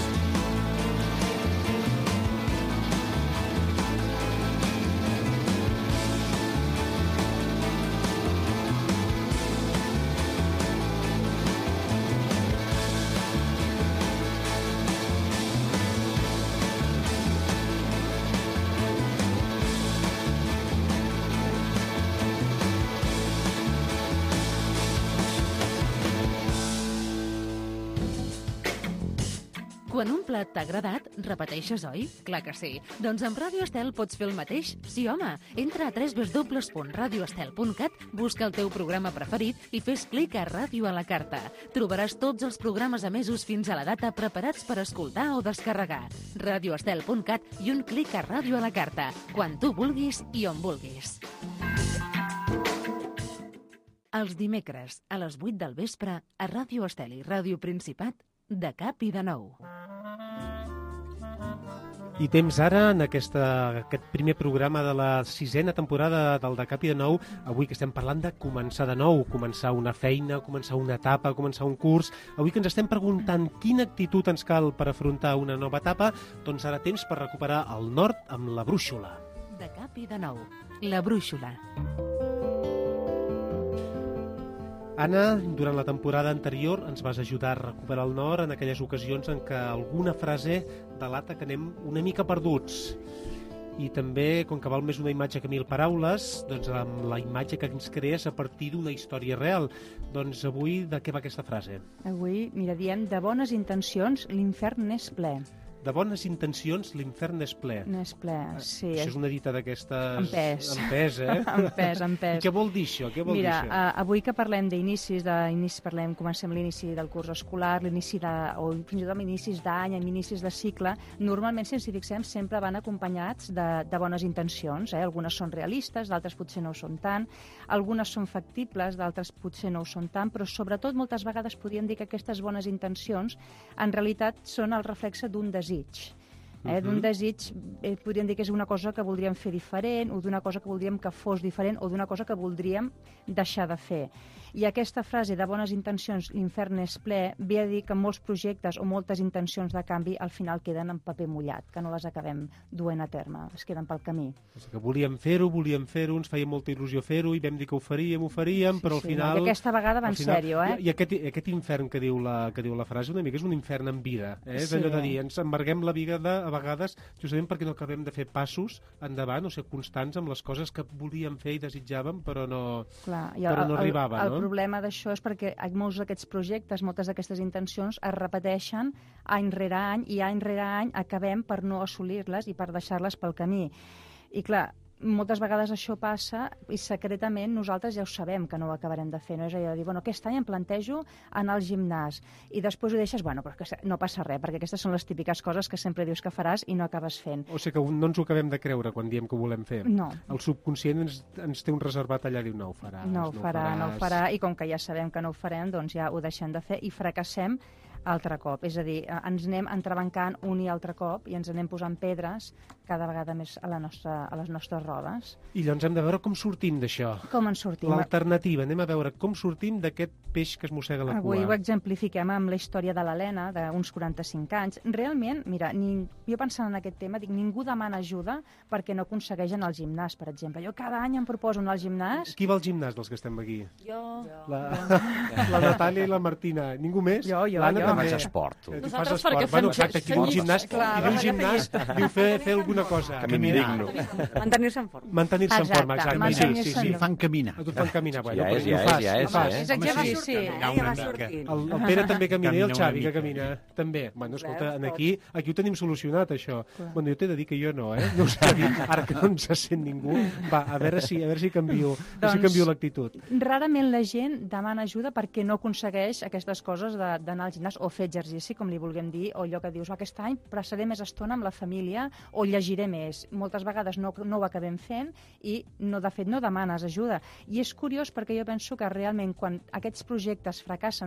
Quan un plat t'ha agradat, repeteixes, oi? Clar que sí. Doncs amb Ràdio Estel pots fer el mateix? Sí, home. Entra a www.radioestel.cat, busca el teu programa preferit i fes clic a Ràdio a la carta. Trobaràs tots els programes emesos fins a la data preparats per escoltar o descarregar. radioestel.cat i un clic a Ràdio a la carta, quan tu vulguis i on vulguis. Els dimecres, a les 8 del vespre, a Ràdio Estel i Ràdio Principat, de cap i de nou. I temps ara, en aquest primer programa de la 6a temporada del De Cap i de Nou, avui que estem parlant de començar de nou, començar una feina, començar una etapa, començar un curs. Avui que ens estem preguntant quina actitud ens cal per afrontar una nova etapa, doncs ara temps per recuperar el nord amb la brúixola. De Cap i de Nou, la brúixola. Anna, durant la temporada anterior ens vas ajudar a recuperar el nord en aquelles ocasions en què alguna frase delata que anem una mica perduts. I també, com que val més una imatge que 1000 paraules, doncs amb la imatge que ens crees a partir d'una història real. Doncs avui de què va aquesta frase? Avui, mira, diem de bones intencions l'infern n'és ple. De bones intencions, l'infern és ple. N'és ple, sí. Això és una dita d'aquestes... En pes. En pes, eh? En pes. I què vol dir això? Mira, avui que parlem d'inicis, comencem l'inici del curs escolar, o fins i tot amb inicis d'any, amb inicis de cicle, normalment, si ens hi fixem, sempre van acompanyats de bones intencions. Algunes són realistes, d'altres potser no ho són tant, algunes són factibles, d'altres potser no ho són tant, però sobretot moltes vegades podríem dir que aquestes bones intencions en realitat són el reflexe d'un desig. D'un desig, podríem dir que és una cosa que voldríem fer diferent, o d'una cosa que voldríem que fos diferent, o d'una cosa que voldríem deixar de fer. I aquesta frase de bones intencions, l'infern és ple, ve a dir que molts projectes o moltes intencions de canvi al final queden en paper mullat, que no les acabem duent a terme, es queden pel camí. Que volíem fer-ho, ens feia molta il·lusió fer-ho, i vam dir que ho faríem, però al final... I aquesta vegada va en sèrio, I aquest infern que diu la frase una mica és un infern en vida, És allò de dir, ens embarguem la vida a vegades justament perquè no acabem de fer passos endavant, o ser constants amb les coses que volíem fer i desitjàvem, però no arribava, no? El problema d'això és perquè molts d'aquests projectes, moltes d'aquestes intencions es repeteixen any rere any i any rere any acabem per no assolir-les i per deixar-les pel camí. I clar, moltes vegades això passa i secretament nosaltres ja ho sabem que no ho acabarem de fer, no? És allò de dir, aquest any em plantejo anar al gimnàs i després ho deixes, però que no passa res, perquè aquestes són les típiques coses que sempre dius que faràs i no acabes fent. O sigui que no ens ho acabem de creure quan diem que ho volem fer. No. El subconscient ens té un reservat allà, diu, no ho faràs. No ho farà, i com que ja sabem que no ho farem, doncs ja ho deixem de fer i fracassem altre cop. És a dir, ens anem entrebancant un i altre cop i ens anem posant pedres cada vegada més a les nostres rodes. I llavors hem de veure com sortim d'això. Com en sortim. L'alternativa, anem a veure com sortim d'aquest peix que es mossega la cua. Avui ho exemplifiquem amb la història de l'Helena, d'uns 45 anys. Realment, mira, jo pensant en aquest tema, dic, ningú demana ajuda perquè no aconsegueix anar al gimnàs, per exemple. Jo cada any em proposo anar al gimnàs. Qui va al gimnàs dels que estem aquí? Jo. La Natàlia i la Martina. Ningú més? Jo. L'Anna també faig esport. Nosaltres perquè fem qui diu gimnàs, diu fer alguna cosa. Caminar. Mantenir-se en forma. Mantenir-se en forma, exacte. Sí, fan caminar. Tu fan caminar. Ja és. És exercici. El Pere també camina i el Xavi que camina també. Bueno, escolta, aquí ho tenim solucionat, això. Bueno, jo t'he de dir que jo no, no ho sé. Ara que no ens se sent ningú, va, a veure si canvio l'actitud. Rarament la gent demana ajuda perquè no aconsegueix aquestes coses d'anar al gimnàs o fer exercici, com li vulguem dir, o allò que dius, aquest any passaré més estona amb la família o llegiré més. Moltes vegades no ho acabem fent i, de fet, no demanes ajuda. I és curiós perquè jo penso que realment quan aquests projectes fracassen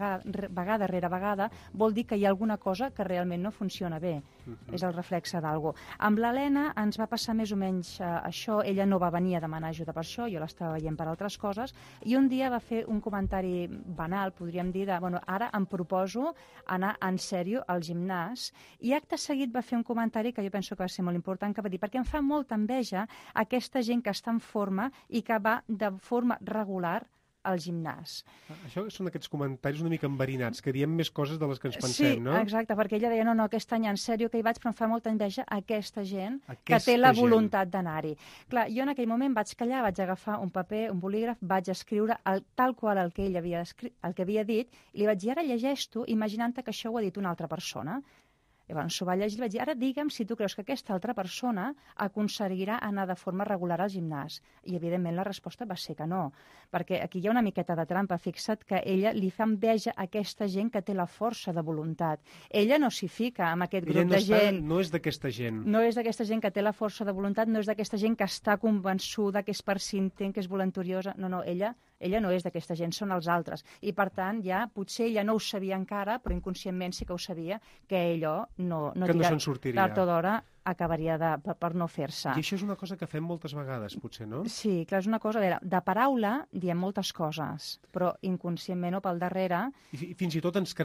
vegada rere vegada, vol dir que hi ha alguna cosa que realment no funciona bé. És el reflexe d'algú. Amb l'Helena ens va passar més o menys això. Ella no va venir a demanar ajuda per això, jo l'estava veient per altres coses, i un dia va fer un comentari banal, podríem dir, ara em proposo anar en sèrio al gimnàs, i acte seguit va fer un comentari que jo penso que va ser molt important, que va dir, perquè em fa molta enveja aquesta gent que està en forma i que va de forma regular al gimnàs. Això són aquests comentaris una mica enverinats, que diem més coses de les que ens pensem, no? Sí, exacte, perquè ella deia, no, aquest any en sèrio que hi vaig, però em fa molta enveja aquesta gent que té la voluntat d'anar-hi. Clar, jo en aquell moment vaig callar, vaig agafar un paper, un bolígraf, vaig escriure tal qual el que ell havia dit, i li vaig dir, ara llegeix-t'ho, imaginant-te que això ho ha dit una altra persona. Llavors s'ho va llegir i vaig dir, ara digue'm si tu creus que aquesta altra persona aconseguirà anar de forma regular al gimnàs. I evidentment la resposta va ser que no, perquè aquí hi ha una miqueta de trampa. Fixa't que ella li fa enveja a aquesta gent que té la força de voluntat. Ella no s'hi fica amb aquest grup de gent. No és d'aquesta gent. No és d'aquesta gent que té la força de voluntat, no és d'aquesta gent que està convençuda, que és persistent, que és voluntariosa. No, ella no és d'aquesta gent, són els altres. I per tant, potser ella no ho sabia encara, però inconscientment sí que ho sabia, que allò no se'n sortiria. Tard o d'hora acabaria per no fer-se. I això és una cosa que fem moltes vegades, potser, no? Sí, clar, és una cosa... De paraula diem moltes coses, però inconscientment o pel darrere... I fins i tot ens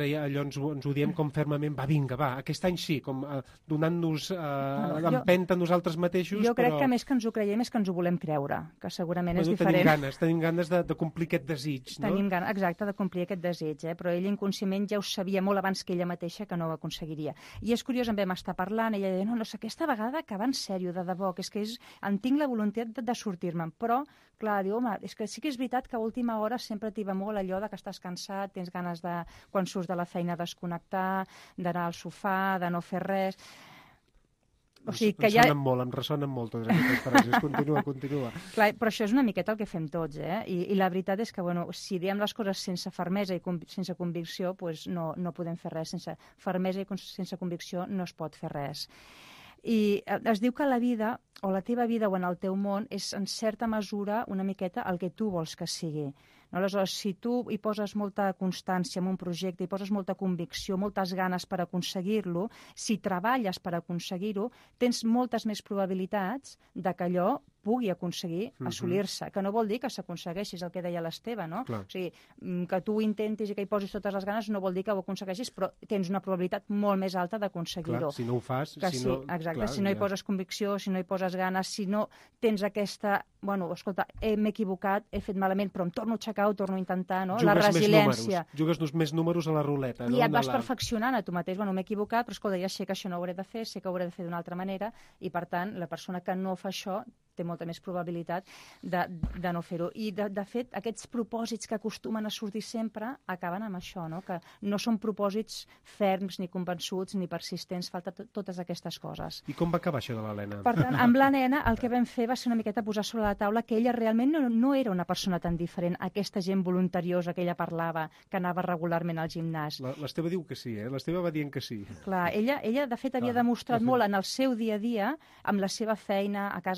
ho diem com fermament, vinga, aquest any sí, com donant-nos empenta a nosaltres mateixos, Jo crec que més que ens ho creiem és que ens ho volem creure, que segurament és diferent. Tenim ganes de complir aquest desig, no? Tenim ganes, exacte, de complir aquest desig, però ella inconscientment ja ho sabia molt abans que ella mateixa que no ho aconseguiria. I és curiós, en vam estar parlant, ella deia, no sé, aquesta vegada que va en sèrio, de debò, que en tinc la voluntat de sortir-me'n, però, clar, diu, home, és que sí que és veritat que a última hora sempre t'hi va molt allò de que estàs cansat, tens ganes de, quan surts de la feina, desconnectar, d'anar al sofà, de no fer res... O sigui, que em ressonen molt totes aquestes frases. Continua. Clar, però això és una miqueta el que fem tots, I la veritat és que, si diem les coses sense fermesa i sense convicció, doncs no podem fer res. Sense fermesa i sense convicció no es pot fer res. I es diu que la vida, o la teva vida o en el teu món, és en certa mesura una miqueta el que tu vols que sigui. Aleshores, si tu hi poses molta constància en un projecte, hi poses molta convicció, moltes ganes per aconseguir-lo, si treballes per aconseguir-ho, tens moltes més probabilitats de que allò pugui aconseguir assolir-se, que no vol dir que s'aconsegueixi, és el que deia l'Esteve, no? O sigui, que tu ho intentis i que hi posis totes les ganes no vol dir que ho aconsegueixis, però tens una probabilitat molt més alta d'aconseguir-ho. Si no ho fas... Exacte, si no hi poses convicció, si no hi poses ganes, si no tens aquesta... escolta, m'he equivocat, he fet malament, però em torno a aixecar, ho torno a intentar, no? La resiliència. Jugues més números a la ruleta, no? I et vas perfeccionant a tu mateix. M'he equivocat, però escolta, ja sé que això no ho hauré de fer, sé que ho hauré de fer d'una altra manera, i per tant, la persona que no fa això té molta més probabilitat de no fer-ho. I, de fet, aquests propòsits que acostumen a sortir sempre acaben amb això, no? Que no són propòsits ferms, ni convençuts, ni persistents, falta totes aquestes coses. I com va acabar això de l'Helena? Per tant, amb la nena el que vam fer va ser una miqueta posar sobre la taula que ella realment no era una persona tan diferent a aquesta gent voluntariosa que ella parlava, que anava regularment al gimnàs. L'Esteve diu que sí, l'Esteve va dient que sí. Clar, ella de fet havia demostrat molt en el seu dia a dia, amb la seva feina, a casa seva,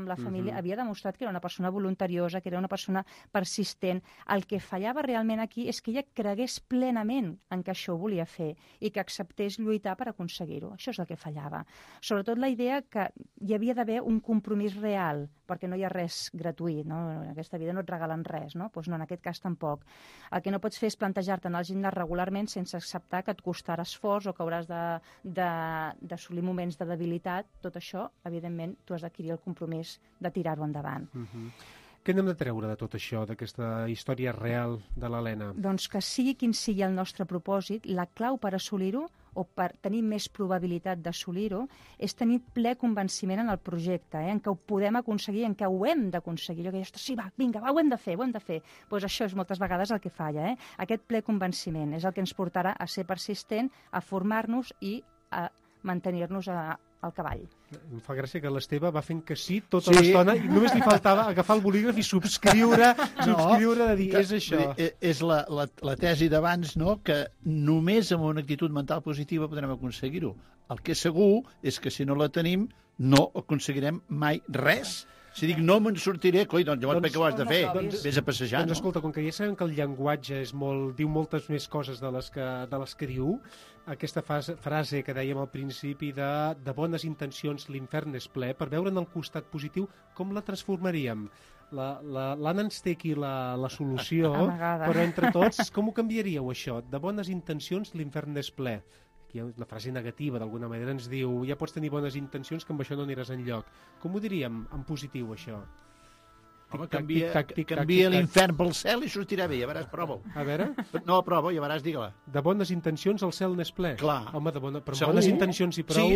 amb la família, havia demostrat que era una persona voluntariosa, que era una persona persistent. El que fallava realment aquí és que ella cregués plenament en que això ho volia fer i que acceptés lluitar per aconseguir-ho. Això és el que fallava. Sobretot la idea que hi havia d'haver un compromís real, perquè no hi ha res gratuït, no? En aquesta vida no et regalen res, no? Doncs no, en aquest cas tampoc. El que no pots fer és plantejar-te anar al gimnàs regularment sense acceptar que et costarà esforç o que hauràs d'assolir moments de debilitat. Tot això, evidentment, tu has d'adquirir el compromís de tirar-ho endavant. Què n'hem de treure de tot això, d'aquesta història real de l'Helena? Doncs que sigui quin sigui el nostre propòsit, la clau per assolir-ho o per tenir més probabilitat d'assolir-ho és tenir ple convenciment en el projecte, en què ho podem aconseguir, en què ho hem d'aconseguir. Allò que dius, sí, va, vinga, va, ho hem de fer. Doncs això és moltes vegades el que falla. Aquest ple convenciment és el que ens portarà a ser persistent, a formar-nos i a mantenir-nos al cavall. Em fa gràcia que l'Esteve va fent que sí tota l'estona i només li faltava agafar el bolígraf i subscriure de dir, és això. És la tesi d'abans, no?, que només amb una actitud mental positiva podrem aconseguir-ho. El que és segur és que si no la tenim no aconseguirem mai res. Si dic no me'n sortiré, doncs llavors per què ho has de fer? Vés a passejar, no? Doncs escolta, com que ja sabem que el llenguatge diu moltes més coses de les que diu, aquesta frase que dèiem al principi de bones intencions l'infern és ple, per veure en el costat positiu com la transformaríem. L'Anna ens té aquí la solució, però entre tots, com ho canviaríeu això? De bones intencions l'infern és ple. Aquí hi ha una frase negativa, d'alguna manera ens diu ja pots tenir bones intencions que amb això no aniràs enlloc. Com ho diríem en positiu, això? Home, canvia l'infern pel cel i sortirà bé, ja veràs, prova-ho. A veure? No, prova-ho, ja veràs, digue-la. De bones intencions el cel n'és ple. Clar. Home, però bones intencions i prou... Sí,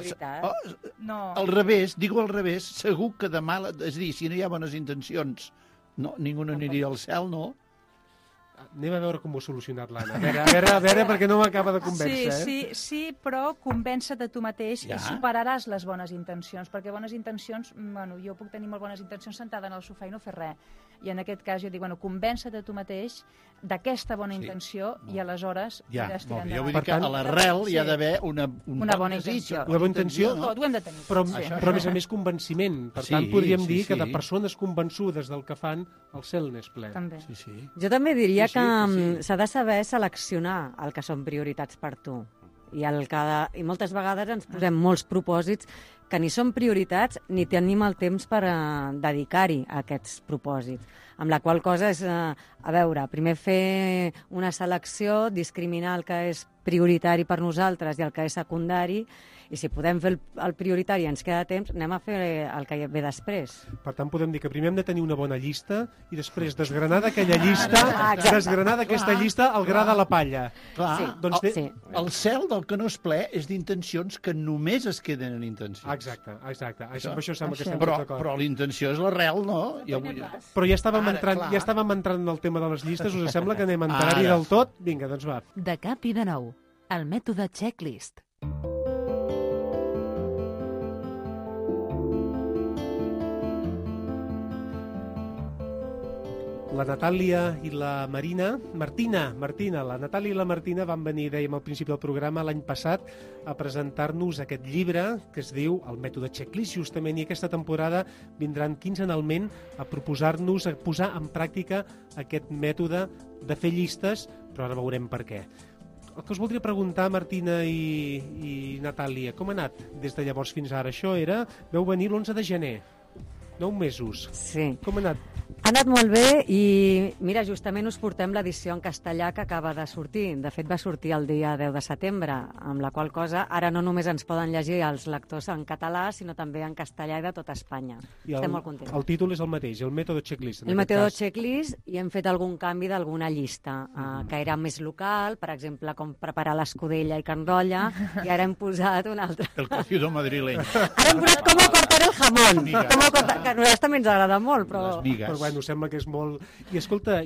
no, al revés, digue-ho al revés, segur que demà, és a dir, si no hi ha bones intencions, ningú no aniria al cel, no? Anem a veure com ho ha solucionat l'Anna. A veure, perquè no m'acaba de convèncer. Sí, però convença't de tu mateix i superaràs les bones intencions, perquè bones intencions, jo puc tenir molt bones intencions sentada en el sofà i no fer res. I en aquest cas jo dic, convença't de tu mateix d'aquesta bona intenció i aleshores podràs tirar endavant. Jo vull dir que a l'arrel hi ha d'haver una bona intenció. Una bona intenció, tot ho hem de tenir. Però a més a més convenciment. Per tant, podríem dir que de persones convençudes del que fan, el cel n'és ple. També. Jo també diria que s'ha de saber seleccionar el que són prioritats per tu. I moltes vegades ens posem molts propòsits que ni són prioritats ni tenim el temps per dedicar-hi a aquests propòsits. Amb la qual cosa és, a veure, primer fer una selecció, discriminar el que és prioritari per nosaltres i el que és secundari, i si podem fer el prioritari i ens queda temps, anem a fer el que ve després. Per tant, podem dir que primer hem de tenir una bona llista i després desgranar d'aquella llista, desgranar d'aquesta llista el gra de la palla. Clar, el cel del que no és ple és d'intencions que només es queden en intencions. Exacte. Això sembla que estem tots d'acord. Però l'intenció és l'arrel, no? Però ja estàvem entrant en el tema de les llistes, us sembla que anem a entrar-hi del tot? Vinga, doncs va. De cap i de nou, el mètode checklist. La Natàlia i la Martina, la Natàlia i la Martina van venir, dèiem al principi del programa, l'any passat, a presentar-nos aquest llibre que es diu El mètode checklist, justament, i aquesta temporada vindran quinzenalment a proposar-nos, a posar en pràctica aquest mètode de fer llistes, però ara veurem per què. El que us voldria preguntar, Martina i Natàlia, com ha anat des de llavors fins ara? Això era, veu venir l'11 de gener, 9 mesos. Sí. Com ha anat? Ha anat molt bé i, mira, justament us portem l'edició en castellà que acaba de sortir. De fet, va sortir el dia 10 de setembre, amb la qual cosa ara no només ens poden llegir els lectors en català, sinó també en castellà i de tota Espanya. Estem molt contents. El títol és el mateix, el mètode checklist. El mètode checklist, i hem fet algun canvi d'alguna llista, que era més local, per exemple, com preparar l'escudella i carn d'olla, i ara hem posat una altra. El cocido madrileño. Ara hem posat com cortar el jamón, que a nosaltres també ens agrada molt, però... Les migues. Però bueno, sembla que és molt... I escolta,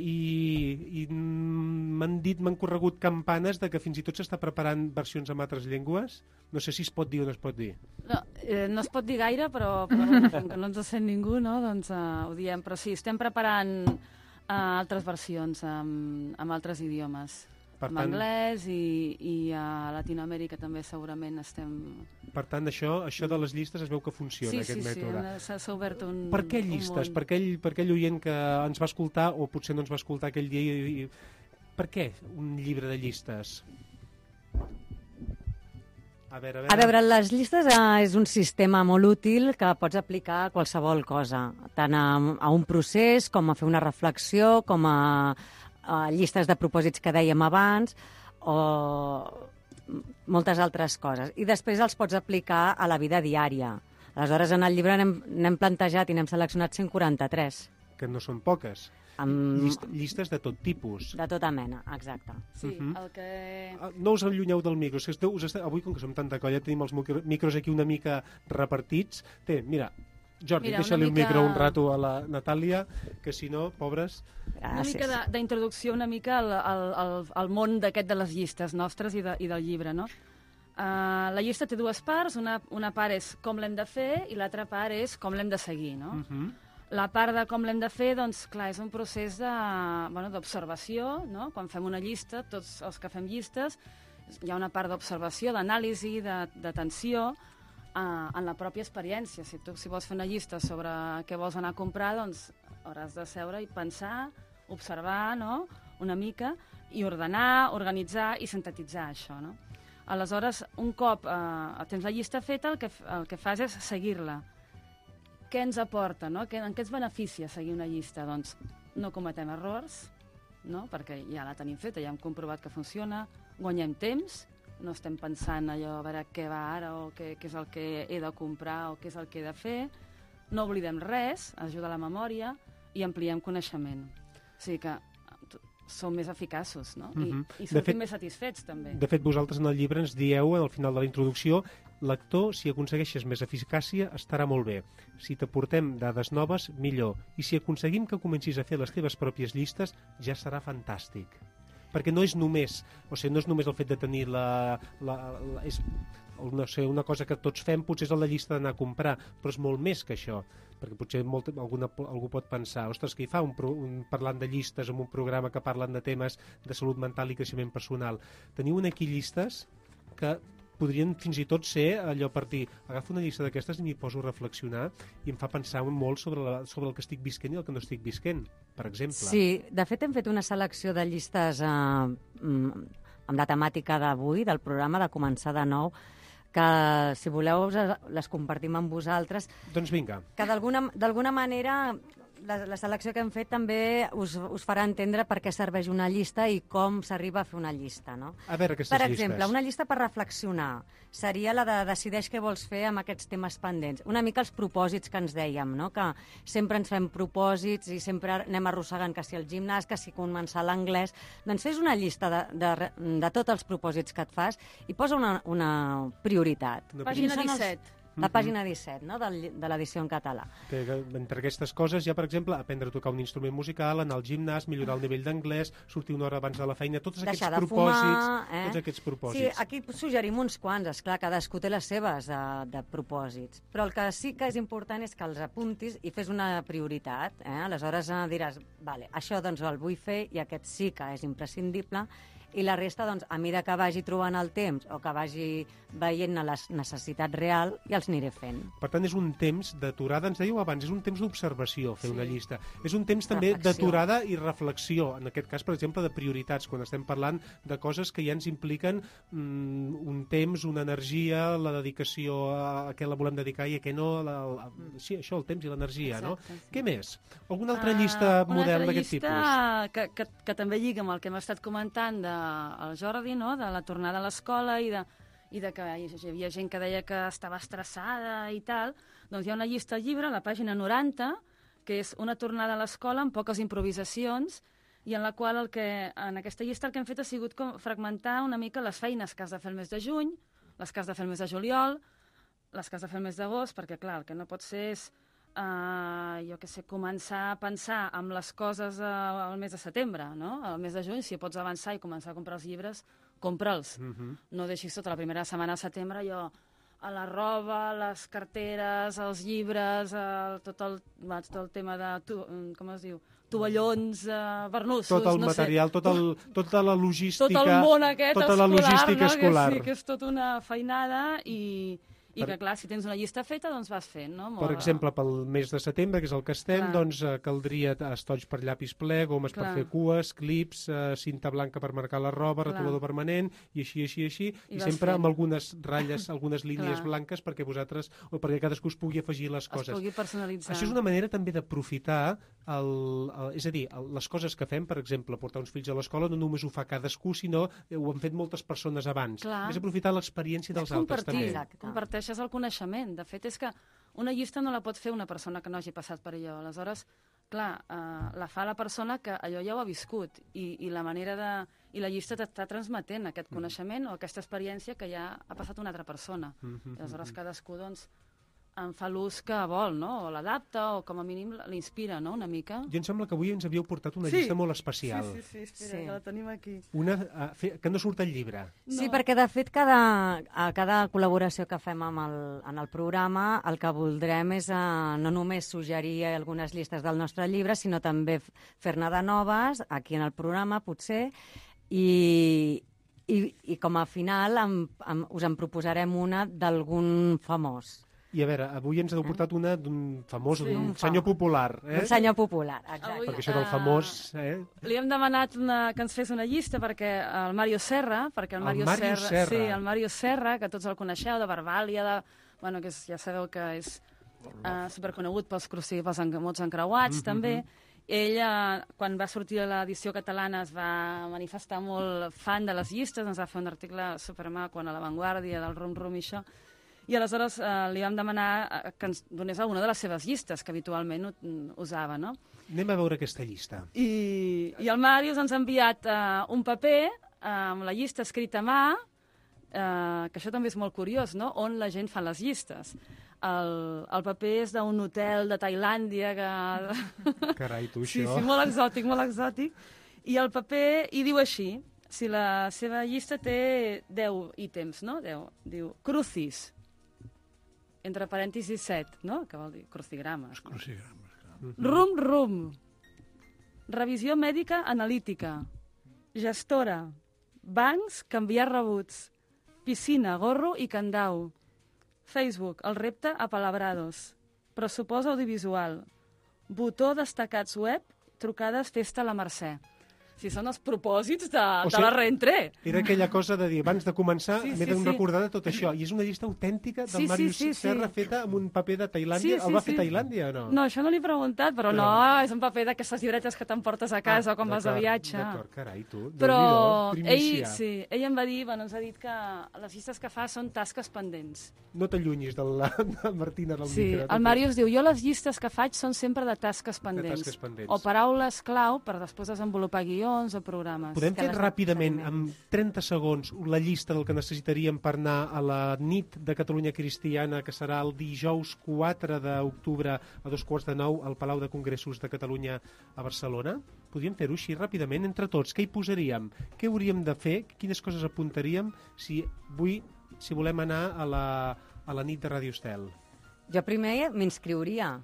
m'han corregut campanes de que fins i tot s'està preparant versions en altres llengües? No sé si es pot dir o no es pot dir. No es pot dir gaire, però com que no ens sent ningú, no? Doncs ho diem. Però sí, estem preparant altres versions amb altres idiomes. en anglès i a Latinoamèrica també segurament estem... Per tant, això de les llistes es veu que funciona, aquest mètode. Sí, s'ha obert un... Per què llistes? Per aquell oient que ens va escoltar o potser no ens va escoltar aquell dia? Per què un llibre de llistes? A veure, les llistes és un sistema molt útil que pots aplicar a qualsevol cosa, tant a un procés com a fer una reflexió, com a llistes de propòsits que dèiem abans, o moltes altres coses. I després els pots aplicar a la vida diària. Aleshores, en el llibre n'hem plantejat i n'hem seleccionat 143. Que no són poques. Llistes de tot tipus. De tota mena, exacte. Sí, el que... No us allunyeu del micro. Avui, com que som tanta colla, tenim els micros aquí una mica repartits. Mira, Jordi, deixa-li un micro un rato a la Natàlia, que si no, pobres... Una mica d'introducció una mica al món d'aquest de les llistes nostres i del llibre, no? La llista té dues parts. Una part és com l'hem de fer i l'altra part és com l'hem de seguir, no? La part de com l'hem de fer, doncs, clar, és un procés d'observació, no? Quan fem una llista, tots els que fem llistes, hi ha una part d'observació, d'anàlisi, d'atenció en la pròpia experiència. Si vols fer una llista sobre què vols anar a comprar, doncs hauràs de seure i pensar, observar, no?, una mica, i ordenar, organitzar i sintetitzar això, no? Aleshores, un cop tens la llista feta, el que fas és seguir-la. Què ens aporta, no? En què ens beneficia seguir una llista? Doncs no cometem errors, no? Perquè ja la tenim feta, ja hem comprovat que funciona, guanyem temps, no estem pensant allò a veure què va ara o què és el que he de comprar o què és el que he de fer, no oblidem res, ajuda a la memòria i ampliem coneixement. O sigui que som més eficaços, no? I sortim més satisfets, també. De fet, vosaltres en el llibre ens dieu, al final de la introducció, lector, si aconsegueixes més eficàcia, estarà molt bé. Si t'aportem dades noves, millor. I si aconseguim que comencis a fer les teves pròpies llistes, ja serà fantàstic. Perquè no és només el fet de tenir una cosa que tots fem, potser és la llista d'anar a comprar, però és molt més que això, perquè potser algú pot pensar, ostres, què hi fa parlant de llistes en un programa que parlen de temes de salut mental i creixement personal. Teniu aquí llistes que podrien fins i tot ser allò per dir, agafo una llista d'aquestes i m'hi poso a reflexionar i em fa pensar molt sobre el que estic visquent i el que no estic visquent, per exemple. Sí, de fet hem fet una selecció de llistes amb la temàtica d'avui, del programa, de començar de nou, que si voleu les compartim amb vosaltres. Doncs vinga. Que d'alguna manera la selecció que hem fet també us farà entendre per què serveix una llista i com s'arriba a fer una llista, no? A veure, aquestes llistes. Per exemple, una llista per reflexionar seria la de decideix què vols fer amb aquests temes pendents. Una mica els propòsits que ens dèiem, no? Que sempre ens fem propòsits i sempre anem arrossegant que si el gimnàs, que si començar l'anglès. Doncs fes una llista de tots els propòsits que et fas i posa una prioritat. Pàgina 17. La pàgina 17, no?, de l'edició en català. Entre aquestes coses hi ha, per exemple, aprendre a tocar un instrument musical, anar al gimnàs, millorar el nivell d'anglès, sortir una hora abans de la feina, tots aquests propòsits. Sí, aquí suggerim uns quants, esclar, cadascú té les seves de propòsits, però el que sí que és important és que els apuntis i fes una prioritat. Aleshores diràs, vale, això doncs el vull fer i aquest sí que és imprescindible, i la resta, doncs, a mesura que vagi trobant el temps o que vagi veient la necessitat real, ja els aniré fent. Per tant, és un temps d'aturada, ens dèieu abans, és un temps d'observació, fer una llista. És un temps també d'aturada i reflexió, en aquest cas, per exemple, de prioritats, quan estem parlant de coses que ja ens impliquen un temps, una energia, la dedicació a què la volem dedicar i a què no, sí, això, el temps i l'energia, no? Què més? Alguna altra llista model d'aquest tipus? Una altra llista que també lliga amb el que hem estat comentant el Jordi, no?, de la tornada a l'escola i de que hi havia gent que deia que estava estressada i tal, doncs hi ha una llista al llibre, a la pàgina 90, que és una tornada a l'escola amb poques improvisacions i en la qual en aquesta llista el que hem fet ha sigut fragmentar una mica les feines que has de fer el mes de juny, les que has de fer el mes de juliol, les que has de fer el mes d'agost, perquè clar, el que no pot ser és jo què sé, començar a pensar amb les coses al mes de setembre, no? Al mes de juny, si pots avançar i començar a comprar els llibres, compra'ls. No deixis tota la primera setmana de setembre a la roba, les carteres, els llibres, tot el tema de, com es diu, tovallons vernosos... Tot el material, tota la logística... Tot el món aquest tota la logística escolar. Que és tota una feinada i que, clar, si tens una llista feta, doncs vas fent, no? Per exemple, pel mes de setembre, que és el que estem, doncs caldria estolls per llapis ple, gomes per fer cues, clips, cinta blanca per marcar la roba, retolador permanent, i així, i sempre amb algunes ratlles, algunes línies blanques perquè cadascú es pugui afegir les coses. Es pugui personalitzar. Això és una manera també d'aprofitar és a dir, les coses que fem, per exemple, portar uns fills a l'escola no només ho fa cadascú, sinó ho han fet moltes persones abans. És aprofitar l'experiència dels altres també. Comparteixes el coneixement. De fet, és que una llista no la pot fer una persona que no hagi passat per allò. Aleshores, clar, la fa la persona que allò ja ho ha viscut i la manera de... I la llista t'està transmetent aquest coneixement o aquesta experiència que ja ha passat una altra persona. Aleshores, cadascú, doncs, en fa l'ús que vol, no? O l'adapta, o com a mínim l'inspira, no?, una mica. Jo em sembla que avui ens havíeu portat una llista molt especial. Sí, espera, que la tenim aquí. Una que no surt al llibre. Sí, perquè de fet a cada col·laboració que fem en el programa el que voldrem és no només suggerir algunes llistes del nostre llibre, sinó també fer-ne de noves aquí en el programa, potser, i com a final us en proposarem una d'algun famós. I a veure, avui ens heu portat una d'un famós, d'un senyor popular. Un senyor popular, exacte. Perquè això del famós... Li hem demanat que ens fes una llista perquè el Mario Serra, Sí, el Mario Serra, que tots el coneixeu, de Barbàlia, bueno, que ja sabeu que és superconegut pels mots encreuats, també. Ell, quan va sortir a l'edició catalana, es va manifestar molt fan de les llistes, ens va fer un article supermaco a La Vanguardia, del Rum Rum i això, i aleshores li vam demanar que ens donés alguna de les seves llistes, que habitualment usava, no? Anem a veure aquesta llista. I el Màrius ens ha enviat un paper amb la llista escrita a mà, que això també és molt curiós, no?, on la gent fa les llistes. El paper és d'un hotel de Tailàndia que... Carai, tu, això... Sí, molt exòtic, molt exòtic. I el paper hi diu així, si la seva llista té 10 ítems, no? 10. Diu, crucis, entre parèntesis 7, no? Que vol dir crucigrames. Crucigrames, clar. Rum, rum. Revisió mèdica analítica. Gestora. Bancs, canviar rebuts. Piscina, gorro i candau. Facebook, el repte a palabrados. Pressupost audiovisual. Botó destacats web, trucades festa a la Mercè. Si són els propòsits de la reentré. Era aquella cosa de dir, abans de començar, m'he de recordar de tot això. I és una llista autèntica del Màrius Serra feta amb un paper de Tailàndia. El va fer Tailàndia o no? No, això no l'he preguntat, però no, és un paper d'aquestes llibretes que t'emportes a casa quan vas de viatge. D'acord, carai, tu. Però ell em va dir, ens ha dit que les llistes que fa són tasques pendents. No t'allunyis de la Martina del micro. Sí, el Màrius diu, jo les llistes que faig són sempre de tasques pendents. O paraules clau per després desenvolupar guions o programes. Podem fer ràpidament, en 30 segons, la llista del que necessitaríem per anar a la nit de Catalunya Cristiana, que serà el dijous 4 d'octubre a 8:45 al Palau de Congressos de Catalunya a Barcelona? Podríem fer-ho així ràpidament entre tots. Què hi posaríem? Què hauríem de fer? Quines coses apuntaríem si volem anar a la nit de Ràdio Estel? Jo primer m'inscriuria.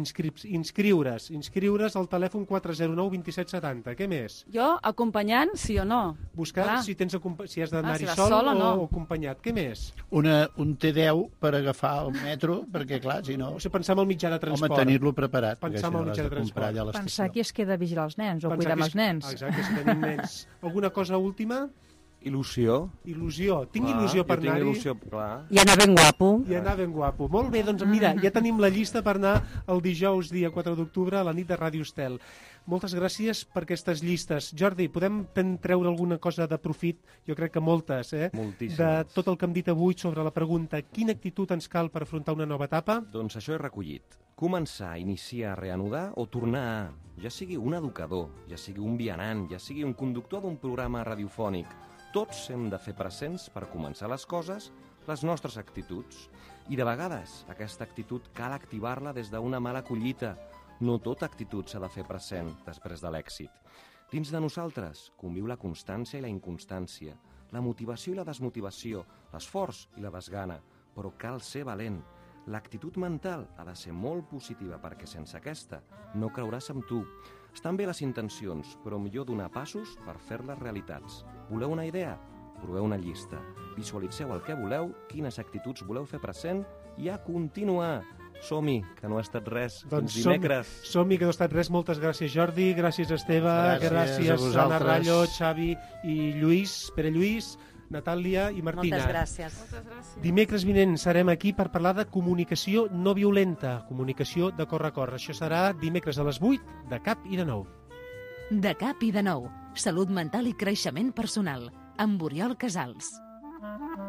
Inscriure's al telèfon 409 2770. Què més? Jo, acompanyant, sí o no. Buscar si has d'anar-hi sol o acompanyat. Què més? Un T10 per agafar el metro, perquè clar, si no... O sigui, pensar en el mitjà de transport. Home, tenir-lo preparat. Pensar en el mitjà de transport. Pensar qui es queda a vigilar els nens o cuidar els nens. Exacte, si tenim nens. Alguna cosa última? Il·lusió. Tinc il·lusió per anar-hi. I anar ben guapo. Molt bé, doncs mira, ja tenim la llista per anar el dijous, dia 4 d'octubre, a la nit de Ràdio Estel. Moltes gràcies per aquestes llistes. Jordi, podem treure alguna cosa de profit? Jo crec que moltes, Moltíssimes. De tot el que hem dit avui sobre la pregunta quina actitud ens cal per afrontar una nova etapa? Doncs això he recollit. Començar, iniciar, reanudar o tornar a... Ja sigui un educador, ja sigui un vianant, ja sigui un conductor d'un programa radiofònic. Tots hem de fer presents per començar les coses, les nostres actituds. I de vegades aquesta actitud cal activar-la des d'una mala collita. No tota actitud s'ha de fer present després de l'èxit. Dins de nosaltres conviu la constància i la inconstància, la motivació i la desmotivació, l'esforç i la desgana, però cal ser valent. L'actitud mental ha de ser molt positiva perquè sense aquesta no creuràs en tu. Estan bé les intencions, però millor donar passos per fer-les realitats. Voleu una idea? Proveu una llista. Visualitzeu el que voleu, quines actituds voleu fer present i a continuar. Som-hi, que no ha estat res. Doncs fins dimecres. Som-hi, que no ha estat res. Moltes gràcies, Jordi. Gràcies, Esteve. Gràcies a vosaltres. Anna Rallo, Xavi i Lluís, Pere Lluís, Natàlia i Martina. Moltes gràcies. Dimecres vinent serem aquí per parlar de comunicació no violenta, comunicació de cor a cor. Això serà dimecres a les 8, de cap i de nou. De cap i de nou. Salut mental i creixement personal. Amb Oriol Casals.